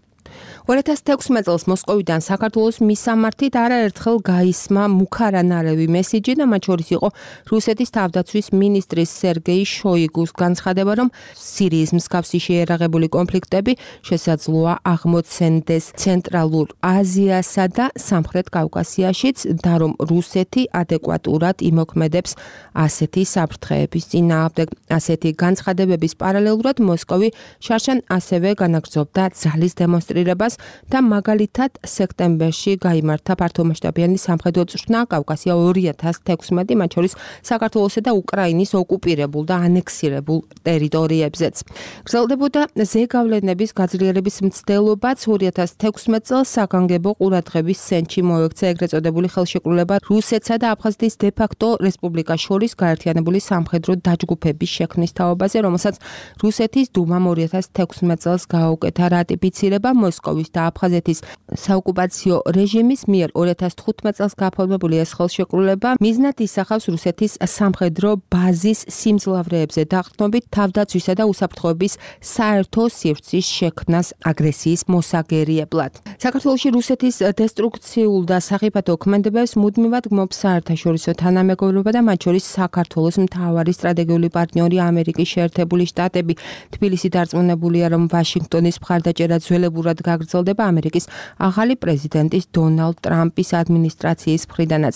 2016 წელს მოსკოვიდან საქართველოს მისამართით არაერთხელ გაისმა მუქარანარევი მესიჯი და მათ შორის იყო რუსეთის თავდაცვის მინისტრის სერგეი შოიგუს განცხადება, რომ სირიის მსგავსი შეერაღებული კონფლიქტები შესაძლოა აღმოცენდეს ცენტრალურ აზიასა და სამხრეთ კავკასიაშიც და რომ რუსეთი ადეკვატურად იმოქმედებს ასეთი საფრთხეების წინააღმდეგ. ასეთი განცხადებების პარალელურად მოსკოვი შარშან ასევე განაგრძობდა ძალის დემონსტრირებას და მაგალითად სექტემბერში გაიმართა ფართომასშტაბიანი სამხედრო წვრთნა კავკასია 2016, მათ შორის საქართველოსა და უკრაინის ოკუპირებულ და ანექსირებულ ტერიტორიებზეც. გრძელდებოდა ზეგავლენების გაძლიერების მცდელობაც 2016 წელს საგანგებო ყურადღების ცენტრში მოექცა ეგრეთ წოდებული ხელშეკრულება რუსეთსა და აფხაზეთის დე-ფაქტო რესპუბლიკას შორის გაერთიანებული სამხედრო დაჯგუფების შექმნის თაობაზე, რომელსაც რუსეთის დუმამ 2016 წელს გააუკეთა რატიფიცირება მოსკოვის და აფხაზეთის საოკუპაციო რეჟიმის მიერ 2015 წელს გაფორმებული ეს ხელშეკრულება მიზნად ისახავს რუსეთის სამხედრო ბაზის სიმძლავრეებზე დაყრდნობით თავდაცვისა და უსაფრთხოების საერთო სივრცის შექმნას აგრესიის მოსაგერიებლად. საქართველოში რუსეთის დესტრუქციულ და სახიფათო ქმედებებს მუდმივად გმობს საერთაშორისო თანამეგობრობა და მათ შორის საქართველოს მთავარი სტრატეგიული პარტნიორი ამერიკის შეერთებული შტატები. თბილისი დარწმუნებულია, რომ ვაშინგტონის მხარდაჭერა ძველებურად გაგრძელდება ამერიკის ახალი პრეზიდენტის დონალდ ტრამპის ადმინისტრაციის მხრიდანაც.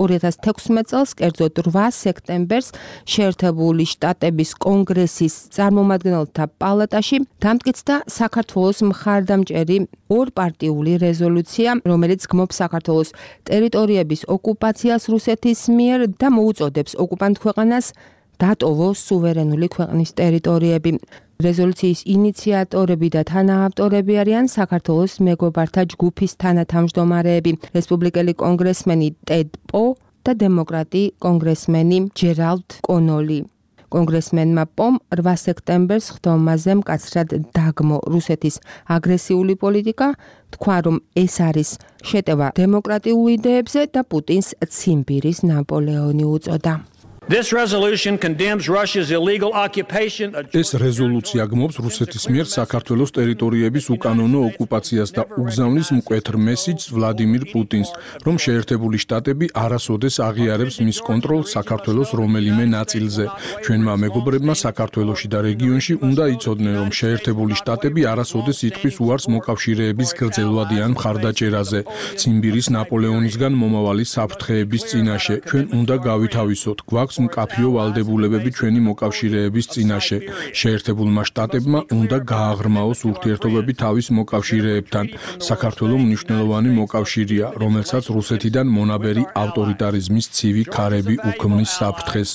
2016 წელს, კერძოდ 8 სექტემბერს, შეერთებული შტატების კონგრესის წარმომადგენელთა პალატაში დამტკიცდა საქართველოს მხარდამჭერი ორპარტიული რეზოლუცია, რომელიც გმობს საქართველოს ტერიტორიების ოკუპაციას რუსეთის მიერ და მოუწოდებს ოკუპანტ ქვეყანას დატოვოს სუვერენული ქვეყნის ტერიტორიები. რეზოლუციის ინიციატორები და თანაავტორები არიან საქართველოს მეგობართა ჯგუფის თანათავმჯდომარეები, რესპუბლიკელი კონგრესმენი ტედ პო და დემოკრატი კონგრესმენი ჯერალდ კონოლი. კონგრესმენმა პომ 8 სექტემბერს ხდომაზე მკაცრად დაგმო რუსეთის აგრესიული პოლიტიკა, თქვა, რომ ეს არის შეტევა დემოკრატიულ იდეებზე და პუტინს ციმბირის ნაპოლეონი უწოდა. This resolution condemns Russia's illegal occupation. ეს რეზოლუცია გმობს რუსეთის მიერ საქართველოს ტერიტორიების უკანონო ოკუპაციას და უგზავნის მკვეთრ მესიჯს ვლადიმირ პუტინს, რომ შეერთებული შტატები არასოდეს აღიარებს მის კონტროლს საქართველოს რომელიმე ნაწილზე. ჩვენმა მეგობრებმა საქართველოში და რეგიონში უნდა იცოდნენ, რომ შეერთებული შტატები არასოდეს იტყვის უარს მოკავშირეების გრძელვადიან მხარდაჭერაზე, ციმბირის ნაპოლეონისგან მომავალი საფრთხეების წინაშე. ჩვენ უნდა გავითავისოთ. გვაქვს მკაფიო ვალდებულებები ჩვენი მოკავშირეების წინაშე. შეერთებულმა შტატებმა უნდა გააღრმაოს ურთიერთობები თავის მოკავშირეებთან. საქართველო მნიშვნელოვანი მოკავშირეა, რომელსაც რუსეთიდან მონაბერი ავტორიტარიზმის ცივი ქარები უქმნის საფრთხეს.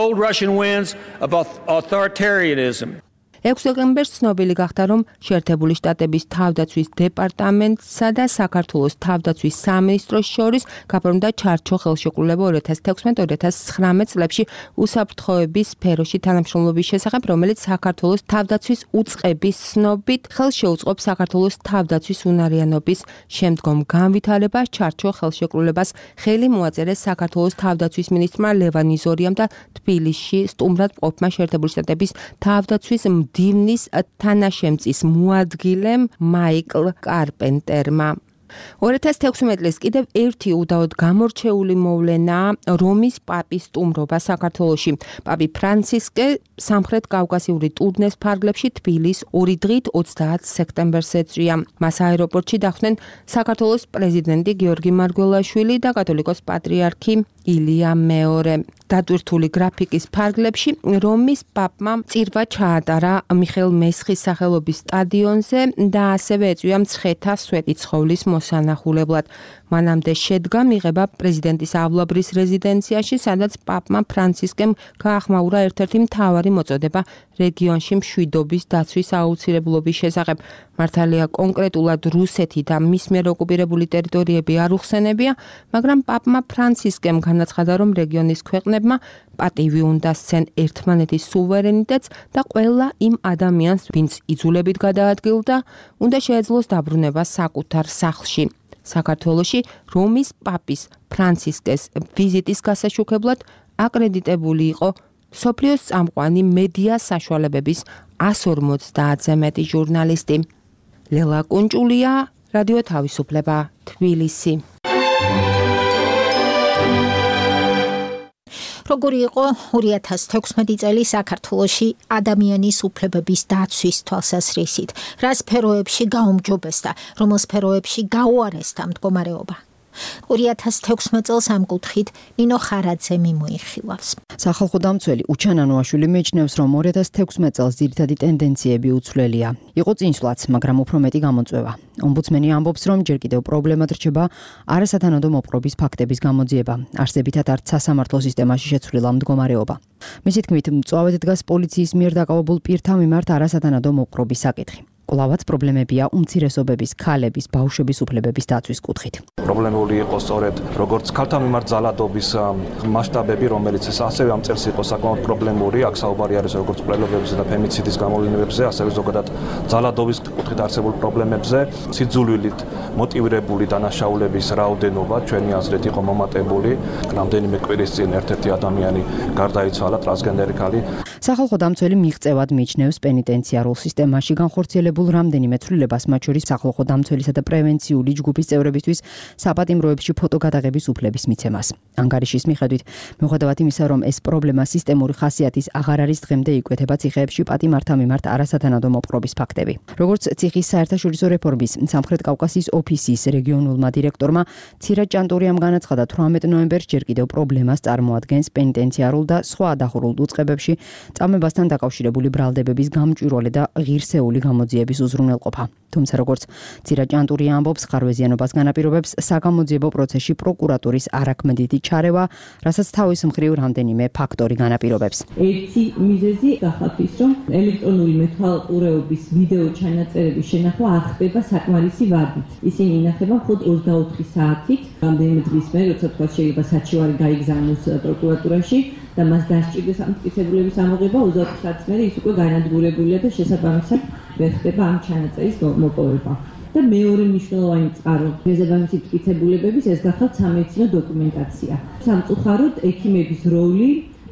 6 დეკემბერს ცნობილი გახდა, რომ შეერთებული შტატების თავდაცვის დეპარტამენტსა და საქართველოს თავდაცვის სამინისტროს შორის გაფორმდა ჩარჩო ხელშეკრულება 2016-2019 წლებში უსაფრთხოების სფეროში თანამშრომლობის შესახებ, რომელიც საქართველოს თავდაცვის უწყების ცნობით ხელს შეუწყობს საქართველოს თავდაცვის უნარიანობის შემდგომ განვითარებას. ჩარჩო ხელშეკრულებას ხელი მოაწერეს საქართველოს თავდაცვის მინისტრმა ლევან იზორიამ და თბილისში სტუმრად მყოფმა შეერთებული შტატების თავდაცვის მდივნის თანაშემწის მოადგილემ მაიკლ კარპენტერმა. 2016 წელს კიდევ ერთი უდაოდ გამორჩეული მოვლენაა რომის პაპის სტუმრობა საქართველოში. პაპი ფრანცისკე სამხრეთ კავკასიური ტურნეს ფარგლებში თბილის 2 დღით 30 სექტემბერს ეწვია. მას აეროპორტში დახვდნენ საქართველოს პრეზიდენტი გიორგი მარგველაშვილი და კათოლიკოს პატრიარქი ილია მეორე. დატვირთული გრაფიკის ფარგლებში რომის პაპმა წირვა ჩაატარა მიხეილ მესხის სახელობის სტადიონზე და ასევე ეწვია მცხეთა სვეტიცხოვლის მოსანახულებლად. მანამდე შედგა მიღება პრეზიდენტის ავლაბრის რეზიდენციაში, სადაც პაპმა ფრანცისკემ გაახმაურა ერთ-ერთი მთავარი მოწოდება რეგიონში მშვიდობის დაცვის აუცილებლობის შესახებ. მართალია კონკრეტულად რუსეთი და მის მიერ ოკუპირებული ტერიტორიები არ უხსენებია, მაგრამ პაპმა ფრანცისკემ განაცხადა, რომ რეგიონის ქვეყნებმა პატივი უნდა სცენ ერთმანეთის სუვერენიტეტს და ყველა იმ ადამიანს, ვინც იძულებით გადაადგილდა, უნდა შეეძლოს დაბრუნება საკუთარ სახლში. საქართველოში რომის პაპის ფრანცისკეს ვიზიტის გასაშუქებლად აკრედიტებული იყო სოფლიოს წამყვანი მედია საშუალებების 150-ზე მეტი ჟურნალისტი. ლელა კუნჭულია, რადიო თავისუფლება, თბილისი. როგორი იყო 2016 წელი საქართველოში ადამიანის უფლებების დაცვის თვალსაზრისით, რა სფეროებში გაუმჯობესდა, რომელ სფეროებში გაუარესდა მდგომარეობა. 2016 წელს ამ კუთხით ნინო ხარაძე მიმოიხილავს. სახალხო დამცველი უჩან ანუაშვილი მეჩნევს, რომ 2016 წელს ძირითადი ტენდენციები უცვლელია. იყო წინსვლაც, მაგრამ უფრო მეტი გამოწვევა. ომბუდსმენი ამბობს, რომ ჯერ კიდევ პრობლემად რჩება არასათანადო მოპყრობის ფაქტების გამოძიება. არსებითად არც სასამართლო სისტემაში შეცვლილა მდგომარეობა. მისი თქმით, მწვავედ დგას პოლიციის მიერ დაკავებულ პირთა მიმართ არასათანადო მოპყრობის საკითხი. კვლავაც პრობლემებია უმცირესობების, ქალების, ბავშვების უფლებების დაცვის კუთხით. პრობლემული იყო სწორედ როგორც ქალთა მიმართ ძალადობის მასშტაბები, რომელიც ასევე ამ წელს იყო საკმაოდ პრობლემური, აქ საუბარი არის როგორც მკვლელობებზე და ფემიციდის გამოვლენებზე, ასევე ზოგადად ძალადობის კუთხით არსებულ პრობლემებზე. სიძულვილით მოტივირებული დანაშაულების რაოდენობა ჩვენი აზრით იყო მომატებული. რამდენიმე კვირის წინ ერთ-ერთი ადამიანი გარდაიცვალა, ტრანსგენდერი ქალი. სახალხო დამცველი მიღწევად მიჩნევს პენიტენციარულ სისტემაში განხორციელებულ რამდენიმე ცვლილებას, მათ შორის სახალხო დამცველისა და პრევენციული ჯგუფის წევრებისთვის საპატიმროებში ფოტოგადაღების უფლების მიცემას. ანგარიშის მიხედვით, მიუხედავად იმისა, რომ ეს პრობლემა სისტემური ხასიათის აღარ არის, დღემდე იკვეთება ციხეებში პატიმართა მიმართ არასათანადო მოპყრობის ფაქტები. როგორც ციხის საერთაშორისო რეფორმის სამხრეთ კავკასიის ოფისის რეგიონულმა დირექტორმა ცირა ჭანტურიამ განაცხადა, 18 ნოემბერს ჯერ კიდევ პრობლემას წარმოადგენს პენიტენციარულ და სხვა დახურულ უწყებებში წამებასთან დაკავშირებული ბრალდებების გამჭვირვალე და ღირსეული გამოძიების უზრუნველყოფა. თუმცა როგორც ცირა ჭანტურია ამბობს, ხარვეზიანობას განაპირობებს საგამოძიებო პროცესში პროკურატურის არაქმედითი ჩარევა, რასაც თავის მხრივ რამდენიმე ფაქტორი განაპირობებს. ერთი მიზეზი გახავთ ის, რომ ელექტრონული მეთვალყურეობის ვიდეო ჩანაწერების შენახვა არ ხდება საკმარისი ვადით. ისინი ინახება მხოლოდ 24 საათით, რამდენიმე დღის მერე, როცა თქვა შეიძლება საჩივარი გაიგზავნოს პროკურატურაში და მას დასჭირდეს ამ მტკიცებულების ამოღება 24 საათის მერე ის უკვე განადგურებულია და შესაბამისად ვერ ხდება ამ ჩანაწერის მოპოვება. და მეორე მნიშვნელოვანი წყარო შესაბამისი მტკიცებულებების ეს გახავთ სამედიცინო დოკუმენტაცია. სამწუხაროდ ექიმების როლი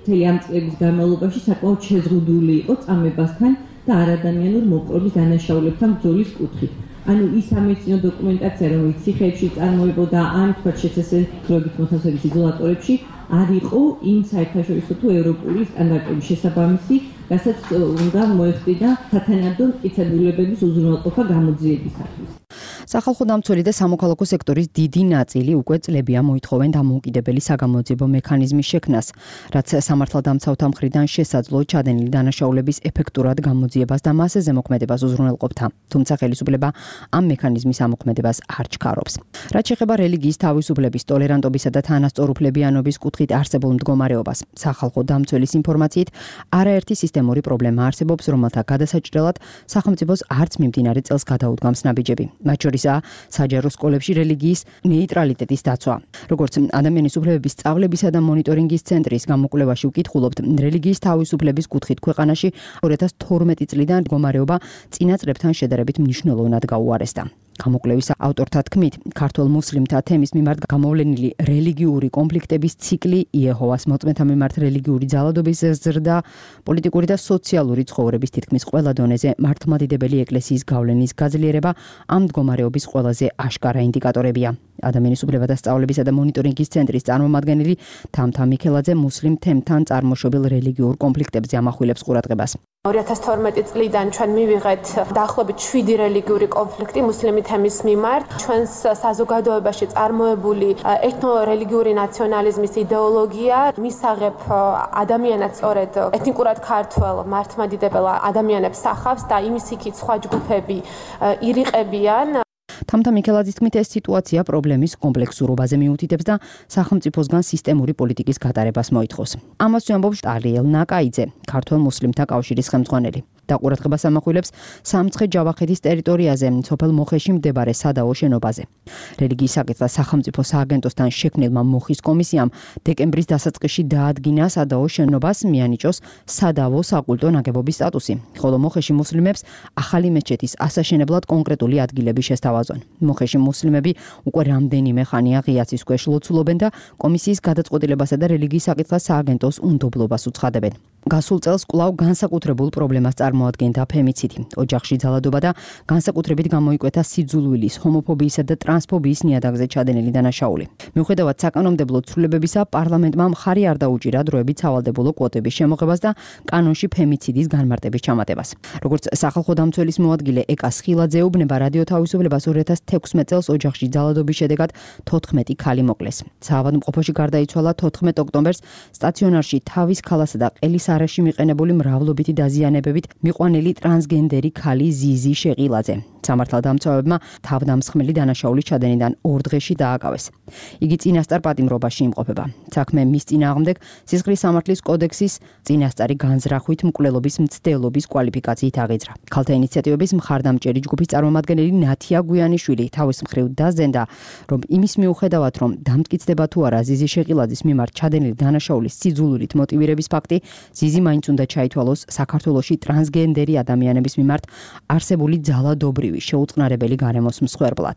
მთელი ამ წლების განმავლობაში საკმაოდ შეზღუდული იყო წამებასთან და არადამიანურ მოპყრობის დანაშაულებთან ბრძოლის კუთხით. ანუ ის სამეცნიერო დოკუმენტაცია, რომელიც ციხეებში წარმოებოდა ან თქვა შესაძლებლობით მოთავსების იზოლატორებში, არ იყო იმ საერთაშორისო თუ ევროპული სტანდარტების შესაბამისი, რასაც უნდა მოეხდინა სათანადო მტკიცებულებების უზრუნველყოფა გამოძიებისათვის. სახალხო დამცველი და სამოქალაქო სექტორის დიდი ნაწილი უკვე წლებია მოითხოვენ დამოუკიდებელი საგამოძიებო მექანიზმის შექმნას, რაც სამართალდამცავთა მხრიდან შესაძლო ჩადენილი დანაშაულების ეფექტურად გამოძიებას და მასზე ზემოქმედებას უზრუნველყოფდა. თუმცა ხელისუფლება ამ მექანიზმის ამოქმედებას არ ჩქარობს. რაც შეეხება რელიგიის თავისუფლების, ტოლერანტობისა და თანასწორუფლებიანობის კუთხით არსებულ მდგომარეობას, სახალხო დამცველის ინფორმაციით, არაერთი სისტემური პრობლემა არსებობს, რომელთა გადასაჭრელად სახელმწიფოს არც მიმდინარე წელს გადაუდგამს ნაბიჯები. მათ შორისაა საჯარო სკოლებში რელიგიის ნეიტრალიტეტის დაცვა. როგორც ადამიანის უფლებების სწავლებისა და მონიტორინგის ცენტრის გამოკვლევაში ვკითხულობთ, რელიგიის თავისუფლების კუთხით ქვეყანაში 2012 წლიდან მდგომარეობა წინა წლებთან შედარებით მნიშვნელოვნად გაუარესდა. გამოკვლევის ავტორთა თქმით, ქართველ მუსლიმთა თემის მიმართ გამოვლენილი რელიგიური კონფლიქტების ციკლი, იეჰოვას მოწმეთა მიმართ რელიგიური ძალადობის ზრდა, პოლიტიკური და სოციალური ცხოვრების თითქმის ყველა დონეზე მართლმადიდებელი ეკლესიის გავლენის გაძლიერება ამ მდგომარეობის ყველაზე აშკარა ინდიკატორებია. ადამიანის უფლებათა სწავლებისა და მონიტორინგის ცენტრის წარმომადგენელი თამთა მიქელაძე მუსლიმ თემთან წარმოშობილ რელიგიურ კონფლიქტებზე ამახვილებს ყურადღებას. 2012 წლიდან ჩვენ მივიღეთ დაახლოებით 7 რელიგიური კონფლიქტი მუსლიმი თემის მიმართ. ჩვენს საზოგადოებაში წარმოებული ეთნო-რელიგიური ნაციონალიზმის იდეოლოგია მისაღებ ადამიანად სწორედ ეთნიკურად ქართველ მართლმადიდებელ ადამიანებს სახავს და იმის იქით სხვა ჯგუფები ირიყებიან. თამთა მიქელაძის თქმით, ეს სიტუაცია პრობლემის კომპლექსურობაზე მიუთითებს და სახელმწიფოსგან სისტემური პოლიტიკის გატარებას მოითხოვს. ამას ვამბობს ტალიელ ნაკაიძე, ქართველ მუსლიმთა კავშირის ხელმძღვანელი. და ყურადღებას ამახვილებს სამცხე-ჯავახეთის ტერიტორიაზე, სოფელ მოხეში მდებარე სადაო შენობაზე. რელიგიის საკითხთა სახელმწიფო სააგენტოსთან შექმნილმა მოხის კომისიამ დეკემბრის დასაწყისში დაადგინა სადაო შენობას მიანიჭოს სადავო საკულტო ნაგებობის სტატუსი, ხოლო მოხეში მუსლიმებს ახალი მეჩეთის ასაშენებლად კონკრეტული ადგილები შესთავაზონ. მოხეში მუსლიმები უკვე რამდენიმე ხანია ღიაცის ქვეშ ლოცულობენ და კომისიის გადაწყვეტილებასა და რელიგიის საკითხთა სააგენტოს უნდობლობას უცხადებენ. გასულ წელს კვლავ განსაკუთრებულ პრობლემას წარმოადგენდა ფემიციდი, ოჯახში ძალადობა და განსაკუთრებით გამოიკვეთა სიძულვილის, ჰომოფობიისა და ტრანსფობიის ნიადაგზე ჩადენილი დანაშაული. მიუხედავად საკანონმდებლო ცვლილებებისა, პარლამენტმა მხარი არ დაუჭირა დროებით სავალდებულო კვოტების შემოღებას და კანონში ფემიციდის განმარტების ჩამატებას. როგორც სახალხო დამცველის მოადგილე ეკა სხილაძე ეუბნება, რადიო თავისუფლებას 2016 წელს ოჯახში ძალადობის შედეგად 14 ქალი მოკლეს. საავადმყოფოში გარდაიცვალა 14 ოქტომბერს სტაციონარში თავის ქალასა და ყელის არაში მიყენებული მრავლობითი დაზიანებებით მიყვანილი ტრანსგენდერი ქალი ზიზი შეყილაძე. სამართალდამცავებმა თავდამსხმელი დანაშაულის ჩადენიდან 2 დღეში დააკავეს. იგი წინასწარ პატიმრობაში იმყოფება. საქმე მის წინააღმდეგ სისხლის სამართლის კოდექსის წინასწარი განზრახვით მკვლელობის მცდელობის კვალიფიკაციით აღიძრა. ქალთა ინიციატივების მხარდამჭერი ჯგუფის წარმომადგენელი ნათია გვიანიშვილი თავის მხრივ დაზენდა, რომ იმის მიუხედავად, რომ დამტკიცდება თუ არა ზიზი შეყილაძის მიმართ ჩადენილი დანაშაულის სიძულვილით მოტივირების ფაქტი, ზიზი მაინც უნდა ჩაითვალოს საქართველოში ტრანსგენდერი ადამიანების მიმართ არსებული ძალადობრივი შეუწყნარებელი გარემოს მსხვერპლად.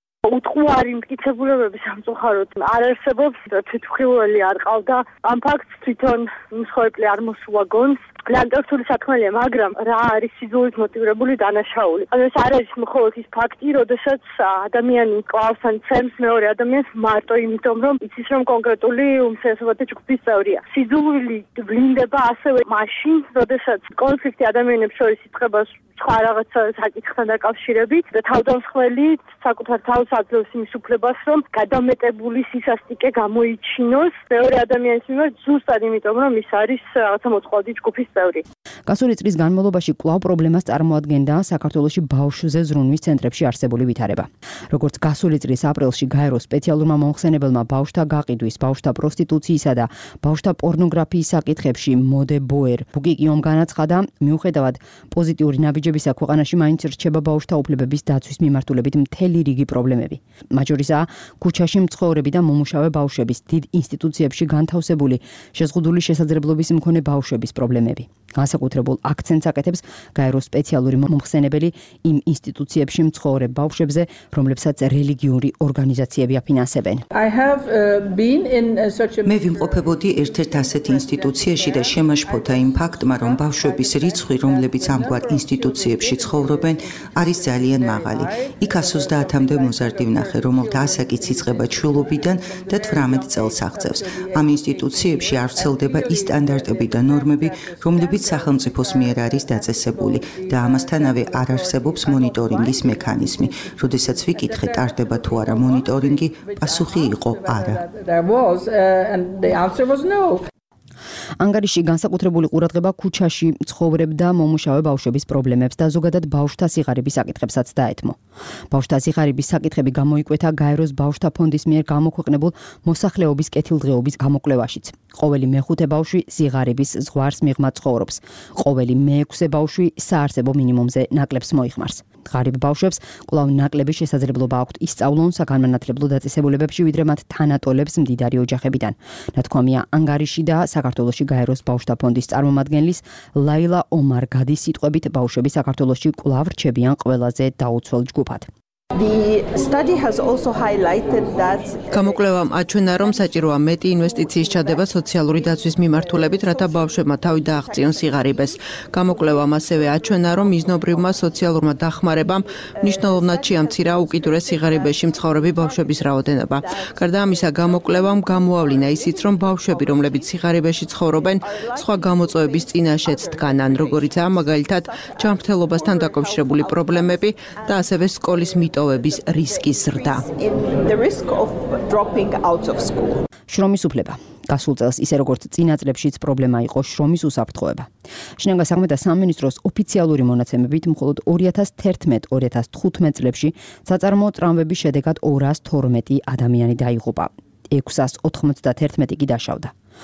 უტყუარი მტკიცებულებები სამწუხაროდ არ არსებობს, თვითმხილველი არ ყავდა. ამ ფაქტს თვითონ მსხვერპლი არ მოსულა გონს. ლანდორფული საქმეა, მაგრამ რა არის სიძულით მოტივირებული დანაშაული? ანუ ეს არ არის მხოლოდ ის ფაქტი, როდესაც ადამიანი კლავს ან ცემს მეორე ადამიანს მარტო იმიტომ, რომ იცის, რომ კონკრეტული უმცირესობათა ჯგუფის წევრია. სიძულვილი ვლინდება ასევე მაშინ, როდესაც კონფლიქტი ადამიანებს შორის იწყება სხვა რაღაცა საკითხთან დაკავშირებით და თავდამსხმელი საკუთარ თავს აძლევს იმის უფლებას, რომ გადამეტებული სისასტიკე გამოიჩინოს მეორე ადამიანის მიმართ ზუსტად იმიტომ, რომ ის არის რაღაცა მოწყვლადი ჯგუფის წევრი. გასული წლის განმავლობაში კვლავ პრობლემას წარმოადგენდა საქართველოში ბავშვზე ზრუნვის ცენტრებში არსებული ვითარება. როგორც გასული წლის აპრილში გაეროს სპეციალურმა მომხსენებელმა ბავშვთა გაყიდვის, ბავშვთა პროსტიტუციისა და ბავშვთა პორნოგრაფიის საკითხებში მოდე ბოერ ბუკიკიომ განაცხადა, მიუხედავად პოზიტიური ნაბიჯებისა, ქვეყანაში მაინც რჩება ბავშვთა უფლებების დაცვის მიმართულებით მთელი რიგი პრობლემები. პრობლემები. მათ შორისაა ქუჩაში მცხოვრები და მომუშავე ბავშვების, დიდ ინსტიტუციებში განთავსებული შეზღუდული შესაძლებლობის მქონე ბავშვების პრობლემები. განსაკუთრებულ აქცენტს აკეთებს გაეროს სპეციალური მომხსენებელი იმ ინსტიტუციებში მცხოვრებ ბავშვებზე, რომლებსაც რელიგიური ორგანიზაციები აფინანსებენ. მე ვიმყოფებოდი ერთ-ერთ ასეთ ინსტიტუციაში და შემაშფოთა იმ ფაქტმა, რომ ბავშვების რიცხვი, რომლებიც ამგვარ ინსტიტუციებში ცხოვრობენ, არის ძალიან მაღალი. იქ 130-მდე მოზარდი ვნახე, რომელთა ასაკიც იწყება ჩვილობიდან და 18 წელს აღწევს. ამ ინსტიტუციებში არ ვრცელდება ის სტანდარტები და ნორმები, რომლებიც სახელმწიფოს მიერ არის დაწესებული და ამასთანავე არ არსებობს მონიტორინგის მექანიზმი. როდესაც ვიკითხე, ტარდება თუ არა მონიტორინგი, პასუხი იყო არა. ანგარიში განსაკუთრებული ყურადღება ქუჩაში ცხოვრებ და მომუშავე ბავშვების პრობლემებს და ზოგადად ბავშვთა სიღარიბის საკითხებსაც დაეთმო. ბავშვთა სიღარიბის საკითხები გამოიკვეთა გაეროს ბავშვთა ფონდის მიერ გამოქვეყნებულ მოსახლეობის კეთილდღეობის გამოკვლევაშიც. ყოველი მეხუთე ბავშვი სიღარიბის ზღვარს მიღმა ცხოვრობს. ყოველი მეექვსე ბავშვი საარსებო მინიმუმზე ნაკლებს მოიხმარს. ღარიბ ბავშვებს კვლავ ნაკლები შესაძლებლობა აქვთ ისწავლონ საგანმანათლებლო დაწესებულებებში, ვიდრე მათ თანატოლებს მდიდარი ოჯახებიდან. ნათქვამია ანგარიში და საქართველოში გაეროს ბავშვთა ფონდის წარმომადგენლის ლაილა ომარ გადის სიტყვებით, ბავშვები საქართველოში კვლავ რჩებიან ყველაზე დაუცველ ჯგუფად. გამოკვლევამ აჩვენა, რომ საჭიროა მეტი ინვესტიციის ჩადება სოციალური დაცვის მიმართულებით, რათა ბავშვებმა თავი დააღწიონ სიღარიბეს. გამოკვლევამ ასევე აჩვენა, რომ მიზნობრივმა სოციალურმა დახმარებამ მნიშვნელოვნად შეამცირა უკიდურეს სიღარიბეში მცხოვრები ბავშვების რაოდენობა. გარდა ამისა, გამოკვლევამ გამოავლინა ისიც, რომ ბავშვები, რომლებიც სიღარიბეში ცხოვრობენ, სხვა გამოწვევების წინაშეც დგანან, როგორიცაა მაგალითად ჯანმრთელობასთან დაკავშირებული პრობლემები და ასევე სკოლის მიტოვების რისკის ზრდა. შრომის უფლება. გასულ წელს ისე როგორც წინა წლებშიც პრობლემა იყო შრომის უსაფრთხოება. შინაგან საქმეთა სამინისტროს ოფიციალური მონაცემებით მხოლოდ 2011-2015 წლებში საწარმოო ტრამვების შედეგად 212 ადამიანი დაიღუპა. 691 კი დაშავდა.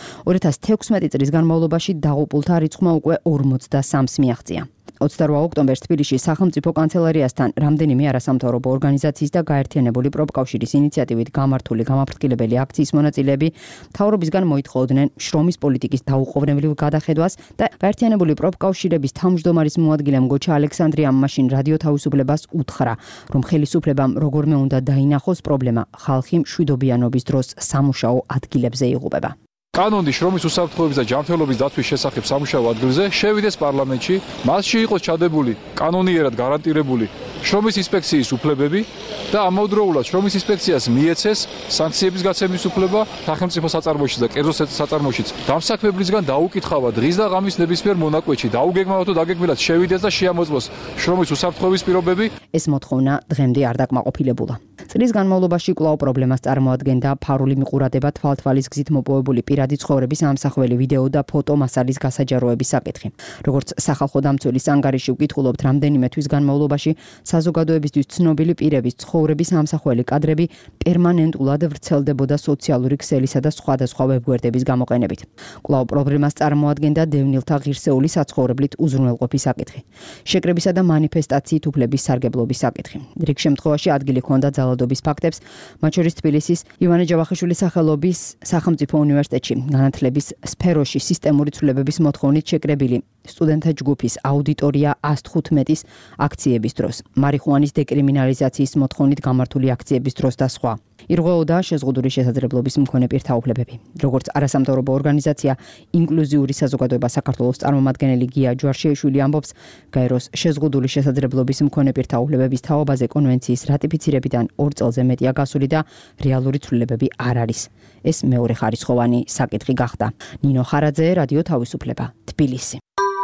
2016 წლის განმავლობაში დაღუპულთა რიცხვმა უკვე 43-ს მიაღწია. 28 ოქტომბერს თბილისში სახელმწიფო კანცელარიასთან რამდენიმე არასამთავრობო ორგანიზაციის და გაერთიანებული პროფკავშირის ინიციატივით გამართული გამაფრთხილებელი აქციის მონაწილეები მთავრობისგან მოითხოვდნენ შრომის პოლიტიკის დაუყოვნებლივ გადახედვას და გაერთიანებული პროფკავშირების თავმჯდომარის მოადგილემ გოჩა ალექსანდრიამ მაშინ რადიო თავისუფლებას უთხრა, რომ ხელისუფლებამ როგორმე უნდა დაინახოს პრობლემა, ხალხი მშვიდობიანობის დროს სამუშაო ადგილებზე იღუპება. კანონი შრომის უსაფრთხოების და ჯანმრთელობის დაცვის შესახებ სამუშაო ადგილზე შევიდეს პარლამენტში, მასში იყოს ჩადებული კანონიერად გარანტირებული შრომის ინსპექციის უფლებები და ამავდროულად შრომის ინსპექციას მიეცეს სანქციების გაცემის უფლება სახელმწიფო საწარმოშიც და კერძო საწარმოშიც დამსაქმებლისგან დაუკითხავა დღის და ღამის ნებისმიერ მონაკვეთში დაუგეგმავად თუ დაგეგმილად შევიდეს და შეამოწმოს შრომის უსაფრთხოების პირობები. ეს მოთხოვნა დღემდე არ დაკმაყოფილებულა. წლის განმავლობაში კვლავ პრობლემას წარმოადგენდა ფარული მიყურადება, თვალთვალის გზით მოპოვებული პირადი ცხოვრების ამსახველი ვიდეო და ფოტო მასალის გასაჯაროების საკითხი. როგორც სახალხო დამცველის ანგარიში ვკითხულობთ, რამდენიმე თვის განმავლობაში საზოგადოებისთვის ცნობილი პირების ცხოვრების ამსახველი კადრები პერმანენტულად ვრცელდებოდა სოციალური ქსელისა და სხვადასხვა ვებგვერდების გამოყენებით. კვლავ პრობლემას წარმოადგენდა დევნილთა ღირსეული საცხოვრებლით უზრუნველყოფის საკითხი. შეკრებისა და მანიფესტაციით უფლების სარგებლობის საკითხი. რიგ შემთხვევაში ადგილი ჰქონდა ძალადობის ფაქტებს, მათ შორის თბილისის ივანე ჯავახიშვილის სახელობის სახელმწიფო უნივერსიტეტში განათლების სფეროში სისტემური ცვლილებების მოთხოვნით შეკრებილი სტუდენტთა ჯგუფის აუდიტორია 115-ის აქციების დროს, მარიხუანის დეკრიმინალიზაციის მოთხოვნით გამართული აქციების დროს და სხვა. ირღვეოდა შეზღუდული შესაძლებლობის მქონე პირთა უფლებები. როგორც არასამთავრობო ორგანიზაცია ინკლუზიური საზოგადოება საქართველოს წარმომადგენელი გია ჯვარშიშვილი ამბობს, გაეროს შეზღუდული შესაძლებლობის მქონე პირთა უფლებების თაობაზე კონვენციის რატიფიცირებიდან 2 წელზე მეტია გასული და რეალური ცვლილებები არ არის. ეს მეორე ხარისხოვანი საკითხი გახდა. ნინო ხარაძე, რადიო თავისუფლება, თბილისი.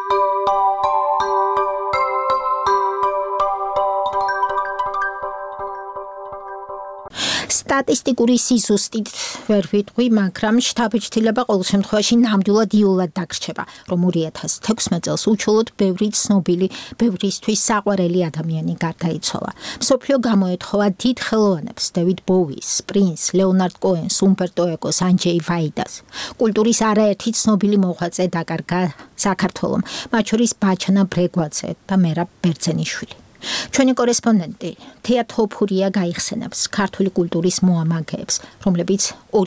სტატისტიკური სიზუსტით ვერ ვიტყვი, მაგრამ შთაბეჭდილება ყოველ შემთხვევაში ნამდვილად იოლად დაგრჩება, რომ 2016 წელს უჩვეულოდ ბევრი ცნობილი, ბევრისთვის საყვარელი ადამიანი გარდაიცვალა. მსოფლიო გამოეთხოვა დიდ ხელოვანებს, დევიდ ბოუის, პრინს, ლეონარდ კოენს, უმბერტო ეკოს, ანჯეი ვაიდას. კულტურის არაერთი ცნობილი მოღვაწე დაკარგა საქართველომ, მათ შორის ბაჩანა ბრეგვაძე და მერაბ ბერძენიშვილი. ჩვენი კორესპონდენტი თეა თოფურია გაიხსენებს ქართული კულტურის მოამაგეებს, რომლებიც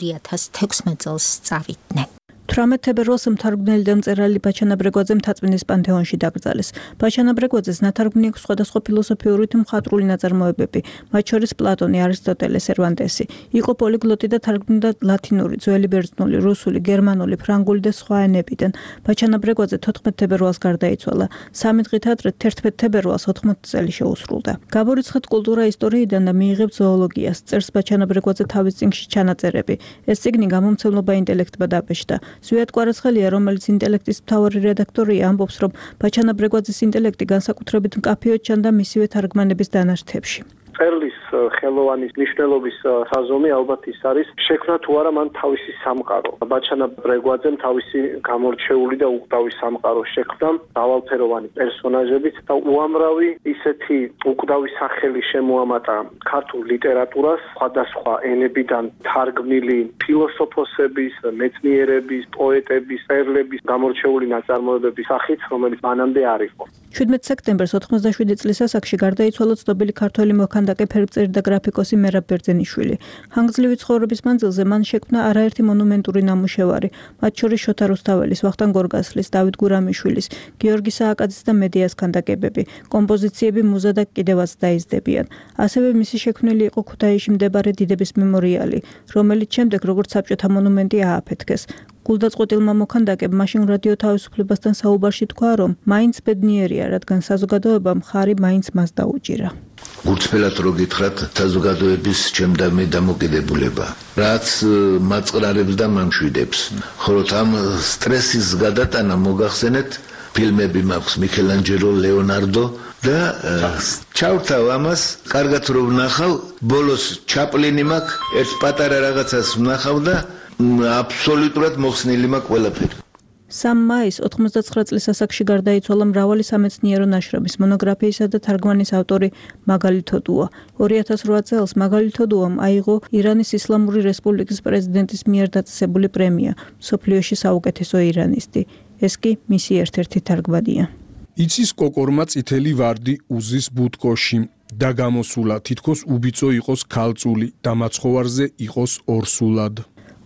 2016 წელს წავიდნენ. 18 თებერვალს მთარგმნელი და მწერალი ბაჩანა ბრეგვაძე მთაწმინდის პანთეონში დაკრძალეს. ბაჩანა ბრეგვაძეს ნათარგმნი აქვს სხვადასხვა ფილოსოფიური თუ მხატვრული ნაწარმოებები, მათ შორის პლატონი, არისტოტელე, სერვანტესი. იყო პოლიგლოტი და თარგმნიდა ლათინური, ძველი ბერძნული, რუსული, გერმანული, ფრანგული და სხვა ენებიდან. ბაჩანა ბრეგვაძე 14 თებერვალს გარდაიცვალა. 3 დღით ადრე 11 თებერვალს 80 წელი შეუსრულდა. გაბორიცხეთ კულტურა ისტორიიდან და მიიღებთ ზოოლოგიას. წერს ბაჩანა ბრეგვაძე თავის წიგნში ჩანაწერები. ეს წიგნი გამომცემლობა ინტელექტმა დაბეჭდა. ზვიად კვარაცხელია, რომელიც ინტელექტის მთავარი რედაქტორია, ამბობს, რომ ბაჩანა ბრეგვაძის ინტელექტი განსაკუთრებით მკაფიოდ ჩანდა მისივე თარგმანების დანარჩებში. წერლის ხელოვანის მნიშვნელობის საზომი ალბათ ის არის შექმნა თუ არა მან თავისი სამყარო. ბაჩანა ბრეგვაძემ თავისი გამორჩეული და უკვდავი სამყარო შექმნა დავალფეროვანი პერსონაჟებით და უამრავი ისეთი უკვდავი სახელი შემოამატა ქართულ ლიტერატურას, სხვადასხვა ენებიდან თარგმნილი ფილოსოფოსების, მეცნიერების, პოეტების, მწერლების გამორჩეული ნაწარმოებების სახით, რომელიც მანამდე არ იყო. 17 სექტემბერს 87 წლის ასაკში გარდაიცვალა ცნობილი ქართველი მოქანდაკე, ფერმწერი და გრაფიკოსი მერაბ ბერძენიშვილი. ხანგრძლივი ცხოვრების მანძილზე მან შექმნა არაერთი მონუმენტური ნამუშევარი, მათ შორის შოთა რუსთაველის, ვახტანგ გორგასლის, დავით გურამიშვილის, გიორგი სააკაძის და მედიას ქანდაკებები, კომპოზიციები მუზა და კიდევაც დაიზრდებიან. ასევე მისი შექმნილი იყო ქუთაისში მდებარე დიდების მემორიალი, რომელიც შემდეგ როგორც საბჭოთა მონუმენტი ააფეთქეს. გულდაწყვეტილმა მოქანდაკემ მაშინ რადიო თავისუფლებასთან საუბარში თქვა, რომ მაინც ბედნიერია, რადგან საზოგადოებამ ხარი მაინც მას დაუჭირა. გულწრფელად რო გითხრათ, საზოგადოების ჩემდამე დამოკიდებულება, რაც მაწყრარებს და მამშვიდებს. ხოლო ამ სტრესის გადატანა მოგახსენეთ, ფილმები მაქვს მიქელანჯელო, ლეონარდო და ჩავთავ ამას, კარგად რო ვნახავ, ბოლოს ჩაპლინი მაქვს, ერთ პატარა რაღაცას ვნახავ და აბსოლუტურად მოხსნილი მაქვს ყველაფერი. 3 მაისს 89 წლის ასაკში გარდაიცვალა მრავალი სამეცნიერო ნაშრომის, მონოგრაფიისა და თარგმანის ავტორი მაგალი თოდუა. 2008 წელს მაგალი თოდუამ აიღო ირანის ისლამური რესპუბლიკის პრეზიდენტის მიერ დაწესებული პრემია მსოფლიოში საუკეთესო ირანისტი. ეს კი მისი ერთ-ერთი თარგმანია. იცის კოკორმა წითელი ვარდი უზის ბუტკოში და გამოსულა, თითქოს უბიცო იყოს ქალწული და მაცხოვარზე იყოს ორსულად.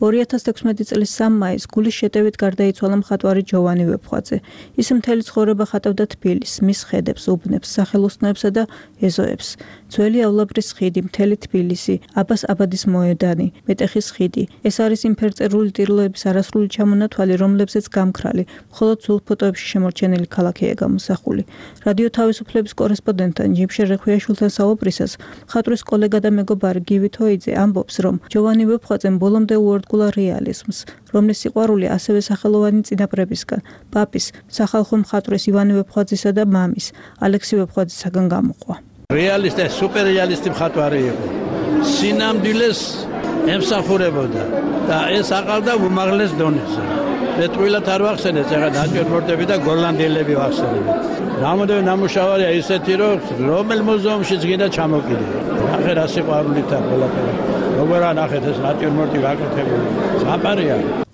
2016 წლის 3 მაისს გულის შეტევით გარდაიცვალა მხატვარი ჯოვანი ვეფხვაძე. ის მთელი ცხოვრება ხატავდა თბილისს, მის ხედებს, უბნებს, სახელოსნოებსა და ეზოებს. ძველი ავლაბრის ხიდი, მთელი თბილისი, აბას აბადის მოედანი, მეტეხის ხიდი. ეს არის იმ ფერწერული ტირლოების არასრული ჩამონათვალი, რომლებზეც გამქრალი, მხოლოდ ძველ ფოტოებში შემორჩენილი ქალაქია გამოსახული. რადიო თავისუფლების კორესპონდენტთან ჯიმშე რეხვიაშვილთან საუბრისას მხატვრის კოლეგა და მეგობარი გივი თოიძე ამბობს, რომ ჯოვანი ვეფხვაძემ ბოლომდე უერთგულა რეალიზმს, რომლის სიყვარული ასევე სახელოვანი წინაპრებისგან, პაპის, სახალხო მხატვრის ივანე ვეფხვაძისა და მამის, ალექსი ვეფხვაძისაგან გამოყვა. რეალისტი, სუპერრეალისტი მხატვარი იყო. სინამდვილეს ემსახურებოდა და ეს აყავდა უმაღლეს დონეზე. მეტყვილად არ ვახსენეთ, ეხლა ნაჭიერ-მორტები და გოლლანდიელები ვახსენებთ. რამოდენიმე ნამუშევარია ისეთი, რომ რომელ მუზეუმშიც გინდა ჩამოკიდე. ნახე რა სიყვარულით აქვს ყველაფერი. როგორ ანახეთ ეს ნაჭიერ-მორტი გაკეთებული. საპარია.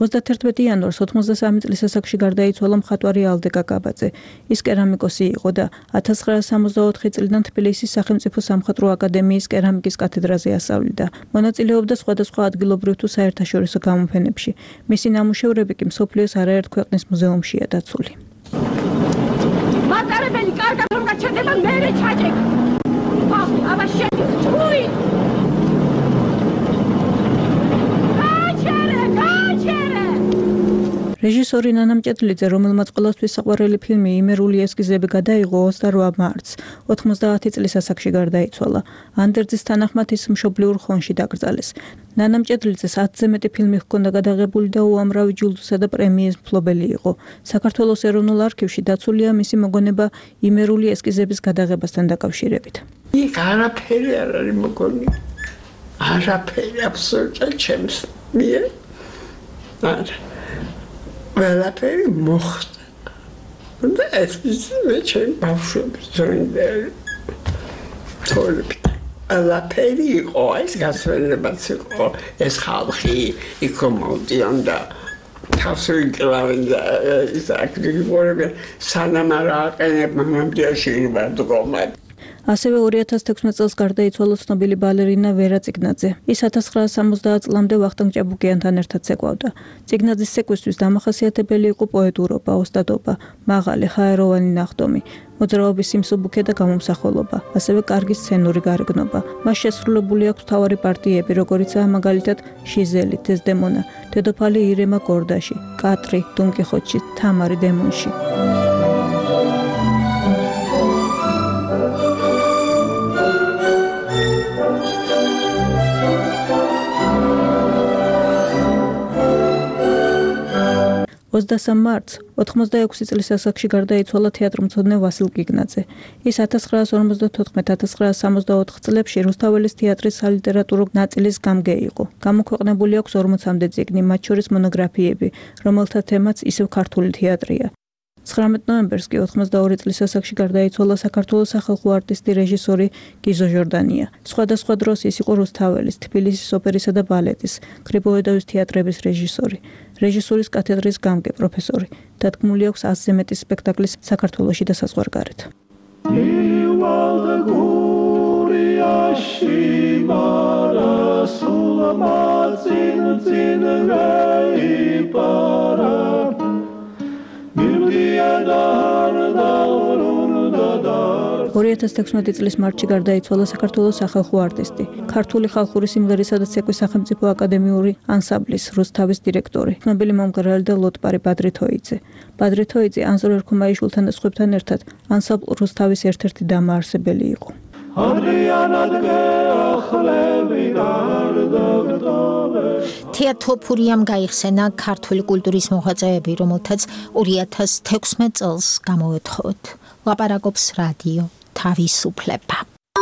31 იანვარს 83 წლის ასაკში გარდაიცვალა მხატვარი ალდე კაკაბაძე. ის კერამიკოსი იყო და 1964 წლიდან თბილისის სახელმწიფო სამხატვრო აკადემიის კერამიკის კათედრაზე ასწავლიდა. მონაწილეობდა სხვადასხვა ადგილობრივ თუ საერთაშორისო გამოფენებში. მისი ნამუშევრები კი მსოფლიოს არაერთ ქვეყნის მუზეუმშია დაცული. მატარებელი კარგად რომ გაჩერდება, მერე ჩაჭეკ. აბა შედი, ჩუი. რეჟისორი ნანა მჭედლიძე, რომელმაც ყველასთვის საყვარელი ფილმი იმერული ესკიზები გადაიღო 28 მარტს, 90 წლის ასაკში გარდაიცვალა. ანდერძის თანახმად ის მშობლიურ ხონში დაკრძალეს. ნანა მჭედლიძეს 10-ზე მეტი ფილმი ჰქონდა გადაღებული და უამრავი ჯილდოსა და პრემიის მფლობელი იყო. საქართველოს ეროვნულ არქივში დაცულია მისი მოგონება იმერული ესკიზების გადაღებასთან დაკავშირებით. იქ არაფერი არ არის მოგონი. არაფერი აბსოლუტურად ჩემს მიერ. არა. ყველაფერი მოხდა. და ეს მე ჩემ ბავშვობის დროინდელი. თორები. ყველაფერი იყო, ეს გასვენებაც იყო, ეს ხალხი იქ მოდიან და თავს ვიკრავენ და ის აქტივობები სანამ არ აყენებ მამამდეში ვარდგომად. ასევე 2016 წელს გარდაიცვალა ცნობილი ბალერინა ვერა წიგნაძე. ის 1970 წლამდე ვახტანგ ჭაბუკიანთან ერთად ცეკვავდა. წიგნაძის ცეკვისთვის დამახასიათებელი იყო პოეტურობა, ოსტატობა, მაღალი ხაეროვანი ნახტომი, მოძრაობის სიმსუბუქე და გამომსახველობა, ასევე კარგი სცენური გარეგნობა. მას შესრულებული აქვს მთავარი პარტიები, როგორიცაა მაგალითად შიზელი, დეზდემონა, დედოფალი ირემა გორდაში, კატრი, დონკიხოტში, თამარი დემონში. მარტს 86 წლის ასაკში გარდაიცვალა თეატრმცოდნე ვასილ კიგნაძე. ის 1954-1964 წლებში რუსთაველის თეატრის სალიტერატურო ნაწილის გამგე იყო. გამოქვეყნებული აქვს 40-მდე წიგნი, მათ შორის მონოგრაფიები, რომელთა თემაც ისევ ქართული თეატრია. 19 ნოემბერს კი 82 წლის ასაკში გარდაიცვალა საქართველოს სახალხო არტისტი რეჟისორი გიზო ჟორდანია. სხვადასხვა დროს ის იყო რუსთაველის, თბილისის ოპერისა და ბალეტის, გრიბოედოვის თეატრების რეჟისორი, რეჟისურის კათედრის გამგე პროფესორი. დადგმული აქვს 100-ზე მეტი სპექტაკლის საქართველოში და საზღვარგარეთ. Mir 2016 წლის მარტში გარდაიცვალა საქართველოს სახალხო არტისტი, ქართული ხალხური სიმღერისა და ცეკვის სახელმწიფო აკადემიური ანსამბლის რუსთავის დირექტორი, ცნობილი მომღერალი და ლოტბარი ბადრი თოიძე. ბადრი თოიძე ანზორ ერქომაიშვილთან და სხვებთან ერთად ანსამბლ რუსთავის ერთ-ერთი დამაარსებელი იყო. თეატროფურიამ გაიხსენა ქართული კულტურის მოღვაწეები, რომელთაც 2016 წელს გამოვეთხოვოთ. ლაპარაკობს რადიო თავისუფლება.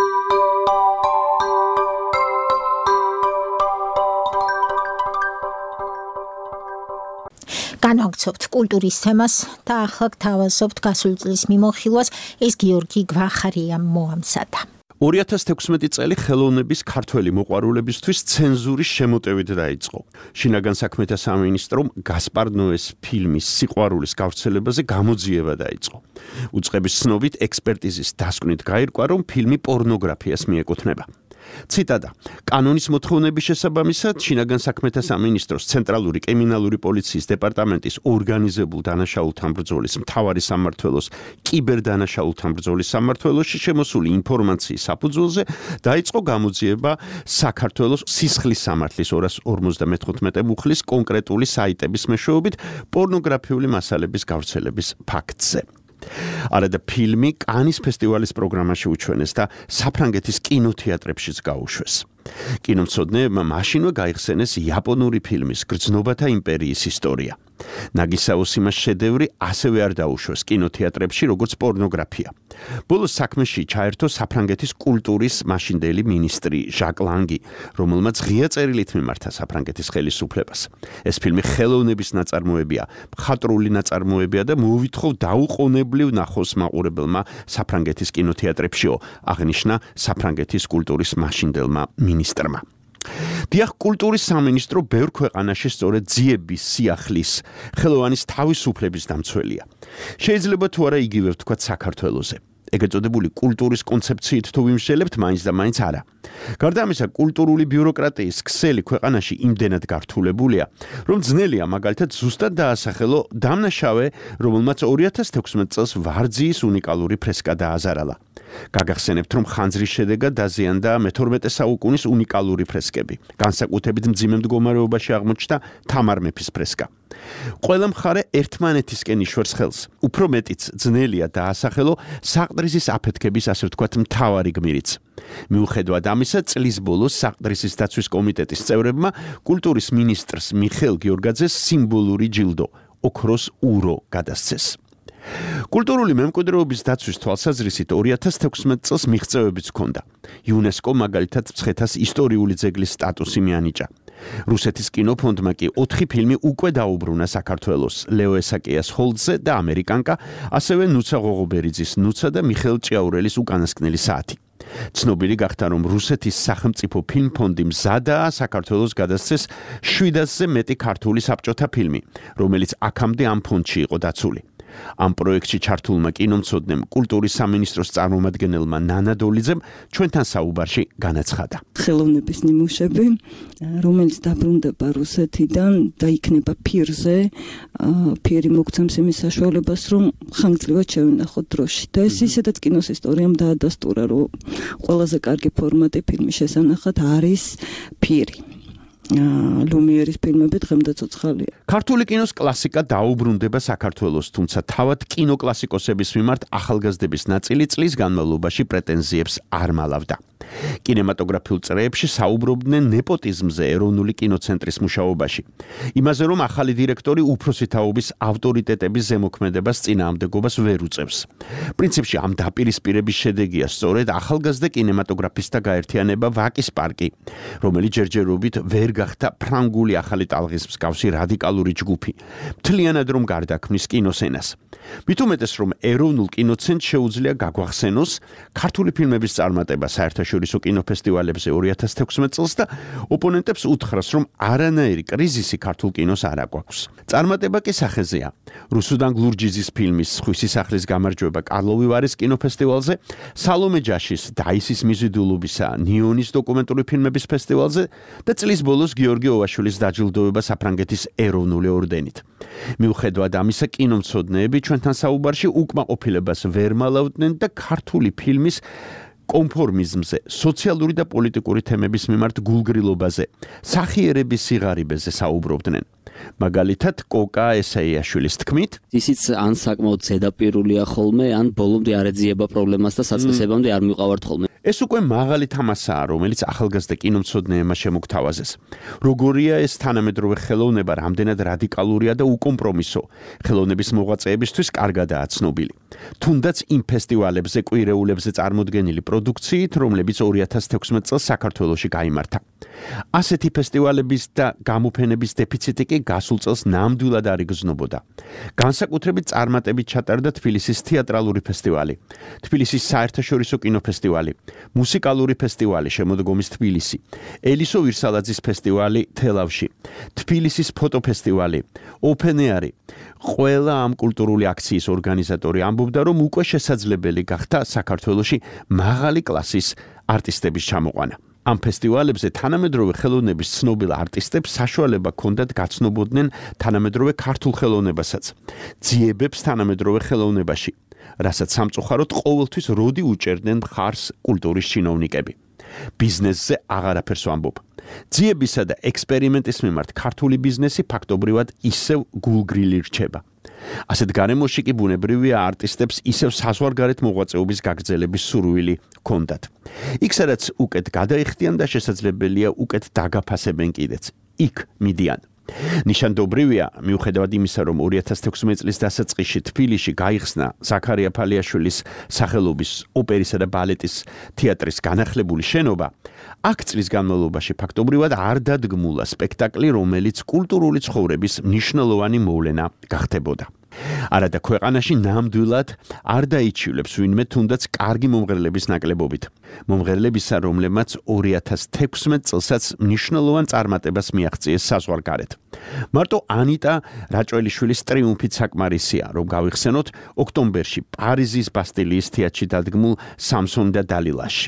განვაგრძობთ კულტურის თემას და ახლა გთავაზობთ გასული წლის მიმოხილვას, ეს გიორგი გვახარიამ მოამზადა. 2016 წელი ხელოვნების ქართველი მოყვარულებისთვის ცენზურის შემოტევით დაიწყო. შინაგან საქმეთა სამინისტრომ გასპარ ნოეს ფილმის სიყვარულის გავრცელებაზე გამოძიება დაიწყო. უწყების ცნობით ექსპერტიზის დასკვნით გაირკვა, რომ ფილმი პორნოგრაფიას მიეკუთვნება. ციტატა: კანონის მოთხოვნების შესაბამისად შინაგან საქმეთა სამინისტროს ცენტრალური კრიმინალური პოლიციის დეპარტამენტის ორგანიზებულ დანაშაულთან ბრძოლის მთავარი სამმართველოს კიბერდანაშაულთან ბრძოლის სამმართველოში შემოსული ინფორმაციის საფუძველზე დაიწყო გამოძიება საქართველოს სისხლის სამართლის 255 მუხლის კონკრეტული საიტების მეშვეობით პორნოგრაფიული მასალების გავრცელების ფაქტზე. არადა ფილმი კანის ფესტივალის პროგრამაში უჩვენეს და საფრანგეთის კინოთეატრებშიც გაუშვეს. კინომცოდნეებმა მაშინვე გაიხსენეს იაპონური ფილმის გრძნობათა იმპერიის ისტორია. ნაგისა ოსიმას შედევრი ასევე არ დაუშვეს კინოთეატრებში როგორც პორნოგრაფია. ბოლოს საქმეში ჩაერთო საფრანგეთის კულტურის მაშინდელი მინისტრი ჟაკ ლანგი, რომელმაც ღია წერილით მიმართა საფრანგეთის ხელისუფლებას. ეს ფილმი ხელოვნების ნაწარმოებია, მხატვრული ნაწარმოებია და მოუვითხოვ დაუყოვნებლივ ნახოს მაყურებელმა საფრანგეთის კინოთეატრებშიო, აღნიშნა საფრანგეთის კულტურის მაშინდელმა მინისტრმა. დიახ, კულტურის სამინისტრო ბევრ ქვეყანაში სწორედ ძიების, სიახლის, ხელოვანის თავისუფლების დამცველია. შეიძლება თუ არა იგივე ვთქვათ საქართველოზე. ეგრეთ წოდებული კულტურის კონცეფციით თუ ვიმსჯელებთ, მაინც და მაინც არა. გარდა ამისა, კულტურული ბიუროკრატიის ქსელი ქვეყანაში იმდენად გართულებულია, რომ ძნელია მაგალითად ზუსტად დაასახელო დამნაშავე, რომელმაც 2016 წელს ვარძიის უნიკალური ფრესკა დააზარალა. გაგახსენებთ, რომ ხანძრის შედეგად დაზიანდა მე-12 საუკუნის უნიკალური ფრესკები. განსაკუთრებით მძიმე მდგომარეობაში აღმოჩნდა თამარ მეფის ფრესკა. ყველა მხარე ერთმანეთისკენ იშვერს ხელს. უფრო მეტიც ძნელია დაასახელო საყდრისის აფეთქების, ასე ვთქვათ, მთავარი გმირიც. მიუხედავად ამისა, წლის ბოლოს საყდრისის დაცვის კომიტეტის წევრებმა კულტურის მინისტრს მიხეილ გიორგაძეს სიმბოლური ჯილდო, ოქროს ურო გადასცეს. კულტურული მემკვიდრეობის დაცვის თვალსაზრისით 2016 წელს მიღწევებიც ჰქონდა. იუნესკო მაგალითად მცხეთას ისტორიული ძეგლის სტატუსი მიანიჭა. რუსეთის კინოფონდმა კი 4 ფილმი უკვე დაუბრუნა საქართველოს, ლეო ესაკიას ჰოლდზე და ამერიკანკა, ასევე ნუცა ღოღობერიძის ნუცა და მიხეილ ჭიაურელის უკანასკნელი საათი. ცნობილი გახდა, რომ რუსეთის სახელმწიფო ფილმფონდი მზადაა საქართველოს გადასცეს 700-ზე მეტი ქართული საბჭოთა ფილმი, რომელიც აქამდე ამ ფონდში იყო დაცული. ამ პროექტში ჩართულმა კინომცოდნემ კულტურის სამინისტროს წარმომადგენელმა ნანა დოლიძემ ჩვენთან საუბარში განაცხადა. ხელოვნების ნიმუშები, რომელიც დაბრუნდება რუსეთიდან და იქნება ფირზე, ფირი მოგცემს იმის საშუალებას, რომ ხანგრძლივად შევინახოთ დროში. და ეს ისედაც კინოს ისტორიამ დაადასტურა, რომ ყველაზე კარგი ფორმატი ფილმის შესანახად არის ფირი. ლუმიერის ფილმები დღემდე ცოცხალია. ქართული კინოს კლასიკა დაუბრუნდება საქართველოს, თუმცა თავად კინოკლასიკოსების მიმართ ახალგაზრდების ნაწილი წლის განმავლობაში პრეტენზიებს არ მალავდა. კინემატოგრაფიულ წრეებში საუბრობდნენ ნეპოტიზმზე ეროვნული კინოცენტრის მუშაობაში. იმაზე, რომ ახალი დირექტორი უფროსი თაობის ავტორიტეტების ზემოქმედებას წინააღმდეგობას ვერ უწევს. პრინციპში ამ დაპირისპირების შედეგია სწორედ ახალგაზრდა კინემატოგრაფისტთა გაერთიანება ვაკის პარკი, რომელიც ჯერჯერობით ვერ გახდა ფრანგული ახალი ტალღის მსგავსი რადიკალური ჯგუფი, მთლიანად რომ გარდაქმნის კინოსენას. მით უმეტეს, რომ ეროვნულ კინოცენტრს შეუძლია გაგვახსენოს ქართული ფილმების წარმატება საერთაშორისო კინოფესტივალებზე 2016 წელს და ოპონენტებს უთხრას, რომ არანაირი კრიზისი ქართულ კინოს არ აგვაქვს. წარმატება კი სახეზეა. რუსუდან გლურჯიძის ფილმის „სხვისი სახლის გამარჯვება“ კარლოვი ვარის კინოფესტივალზე, სალომე ჯაშის „დაისის მიზიდულობისა“ ნიონის დოკუმენტური ფილმების ფესტივალზე და წლის ბოლოს გიორგი ოვაშვილის დაჯილდოება საფრანგეთის ეროვნული ორდენით. მიუხედავად ამისა, კინომცოდნეები ჩვენთან საუბარში უკმაყოფილებას ვერ მალავდნენ და ქართული ფილმის კონფორმიზმზე, სოციალური და პოლიტიკური თემების მიმართ გულგრილობაზე, სახიერების სიღარიბეზე საუბრობდნენ. მაგალითად, კოკა ესაიაშვილის თქმით, ისიც ან საკმაოდ ზედაპირულია ხოლმე, ან ბოლომდე არ ეძიება პრობლემას და საწყისებამდე არ მივყავართ ხოლმე. ეს უკვე მაღალი თამასაა, რომელიც ახალგაზრდა კინომცოდნეებმა შემოგთავაზეს. როგორია ეს თანამედროვე ხელოვნება რამდენად რადიკალურია და უკომპრომისო, ხელოვნების მოღვაწეებისთვის კარგადაა ცნობილი. თუნდაც იმ ფესტივალებზე, კვირეულებზე წარმოდგენილი პროდუქციით, რომლებიც 2016 წელს საქართველოში გაიმართა. ასეთი ფესტივალების და გამოფენების დეფიციტი კი გასულ წელს ნამდვილად არ იგრძნობოდა. განსაკუთრებით წარმატებით ჩატარდა თბილისის თეატრალური ფესტივალი, თბილისის საერთაშორისო კინოფესტივალი, მუსიკალური ფესტივალი შემოდგომის თბილისი, ელისო ვირსალაძის ფესტივალი თელავში, თბილისის ფოტოფესტივალი, ოპენეარი. ყველა ამ კულტურული აქციის ორგანიზატორი ამბობდა, რომ უკვე შესაძლებელი გახდა საქართველოში მაღალი კლასის არტისტების ჩამოყვანა. ამ ფესტივალებზე თანამედროვე ხელოვნების ცნობილ არტისტებს საშუალება ჰქონდათ გაცნობოდნენ თანამედროვე ქართულ ხელოვნებასაც, ძიებებს თანამედროვე ხელოვნებაში, რასაც სამწუხაროდ ყოველთვის როდი უჭერდნენ მხარს კულტურის ჩინოვნიკები. ბიზნესზე აღარაფერს ვამბობ. ძიებისა და ექსპერიმენტის მიმართ ქართული ბიზნესი ფაქტობრივად ისევ გულგრილი რჩება. ასეთ გარემოში კი ბუნებრივია არტისტებს ისევ საზღვარგარეთ მოღვაწეობის გაგრძელების სურვილი ჰქონდათ. იქ სადაც უკეთ გადაიხდიან და შესაძლებელია უკეთ დაგაფასებენ კიდეც. იქ მიდიან. ნიშანდობრივია, მიუხედავად იმისა, რომ 2016 წლის დასაწყისში თბილისში გაიხსნა ზაქარია ფალიაშვილის სახელობის ოპერისა და ბალეტის თეატრის განახლებული შენობა, აქ წლის განმავლობაში ფაქტობრივად არ დადგმულა სპექტაკლი, რომელიც კულტურული ცხოვრების მნიშვნელოვანი მოვლენა გახდებოდა. არადა ქვეყანაში ნამდვილად არ დაიჩივლებს ვინმე თუნდაც კარგი მომღერლების ნაკლებობით. მომღერლებისა, რომლებმაც 2016 წელსაც მნიშვნელოვან წარმატებას მიაღწიეს საზღვარგარეთ. მარტო ანიტა რაჭველიშვილის ტრიუმფით საკმარისია, რომ გავიხსენოთ ოქტომბერში პარიზის ბასტილიის თეატრში დადგმულ სამსონ და დალილაში.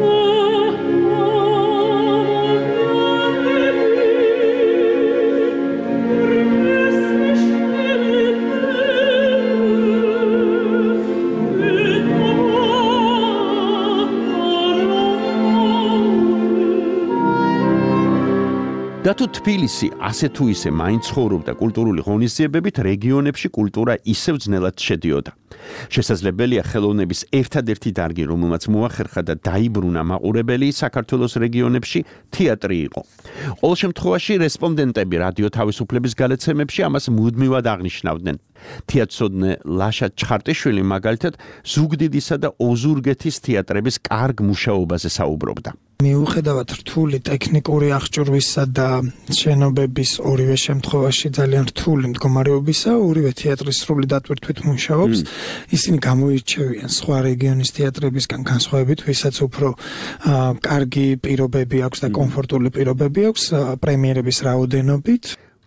და თუ თბილისი ასე თუ ისე მაინც ცხოვრობდა კულტურული ღონისძიებებით, რეგიონებში კულტურა ისევ ძნელად შედიოდა. შესაძლებელია ხელოვნების ერთადერთი დარგი, რომელმაც მოახერხა და დაიბრუნა მაყურებელი საქართველოს რეგიონებში, თეატრი იყო. ყოველ შემთხვევაში რესპონდენტები რადიო თავისუფლების გალაცემებში ამას მუდმივად აღნიშნავდნენ. თეატრსოდნე ლაშა ჩხარტიშვილი მაგალითად ზუგდიდისა და ოზურგეთის თეატრების კარგ მუშაობაზე საუბრობდა. მიუხედავად რთული ტექნიკური აღჭურვისა და შენობების ორივე შემთხვევაში ძალიან რთული მდგომარეობისა, ორივე თეატრი სრული დატვირთვით მუშაობს. ისინი გამოირჩევიან სხვა რეგიონის თეატრებისგან განსხვავებით, ვისაც უფრო კარგი პირობები აქვს და კომფორტული პირობები აქვს პრემიერების რაოდენობით.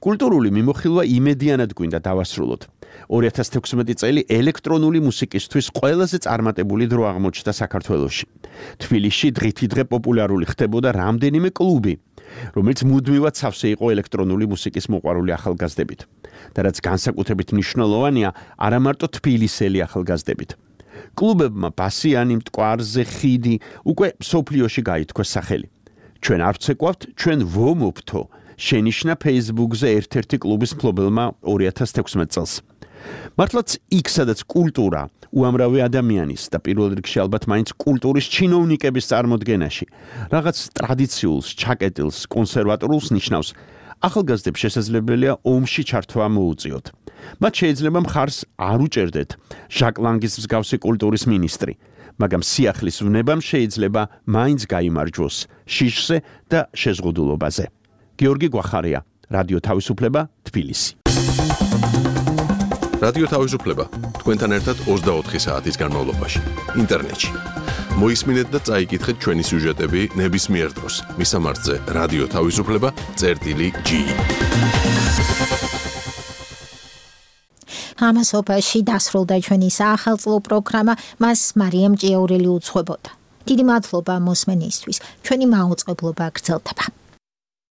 კულტურული მიმოხილვა იმედიანად გვინდა დავასრულოთ. 2016 წელი ელექტრონული მუსიკისთვის ყველაზე წარმატებული დრო აღმოჩნდა საქართველოში. თბილისში დღითიდღე პოპულარული ხდებოდა რამდენიმე კლუბი, რომელიც მუდმივად სავსე იყო ელექტრონული მუსიკის მოყვარული ახალგაზრდებით. და რაც განსაკუთრებით მნიშვნელოვანია, არა მარტო თბილისელი ახალგაზრდებით. კლუბებმა ბასიანი, მტკვარზე, ხიდი უკვე სოფლიოში გაითქვეს სახელი. ჩვენ არ ვცეკვავთ, ჩვენ ვომობთო, შენიშნა Facebook-ზე ერთ-ერთი კლუბის მფლობელმა 2016 წელს. მართლაც იქ, სადაც კულტურა უამრავი ადამიანის და პირველ რიგში ალბათ მაინც კულტურის ჩინოვნიკების წარმოდგენაში რაღაც ტრადიციულს, ჩაკეტილს, კონსერვატორულს ნიშნავს, ახალგაზრდებს შესაძლებელია ომში ჩართვა მოუწიოთ. მათ შეიძლება მხარს არ უჭერდეთ ჟაკ ლანგის მსგავსი კულტურის მინისტრი, მაგრამ სიახლის ვნებამ შეიძლება მაინც გაიმარჯვოს შიშზე და შეზღუდულობაზე. გიორგი გვახარია, რადიო თავისუფლება, თბილისი. რადიო თავისუფლება თქვენთან ერთად 24 საათის განმავლობაში ინტერნეტში. მოისმინეთ და წაიკითხეთ ჩვენი სიუჟეტები ნებისმიერ დროს მისამართზე რადიო თავისუფლება.gi. ამასობაში დასრულდა ჩვენი საახალწლო პროგრამა, მას მარიამ ჭიაურელი უძღვებოდა. დიდი მადლობა მოსმენისთვის. ჩვენი მაუწყებლობა გრძელდება.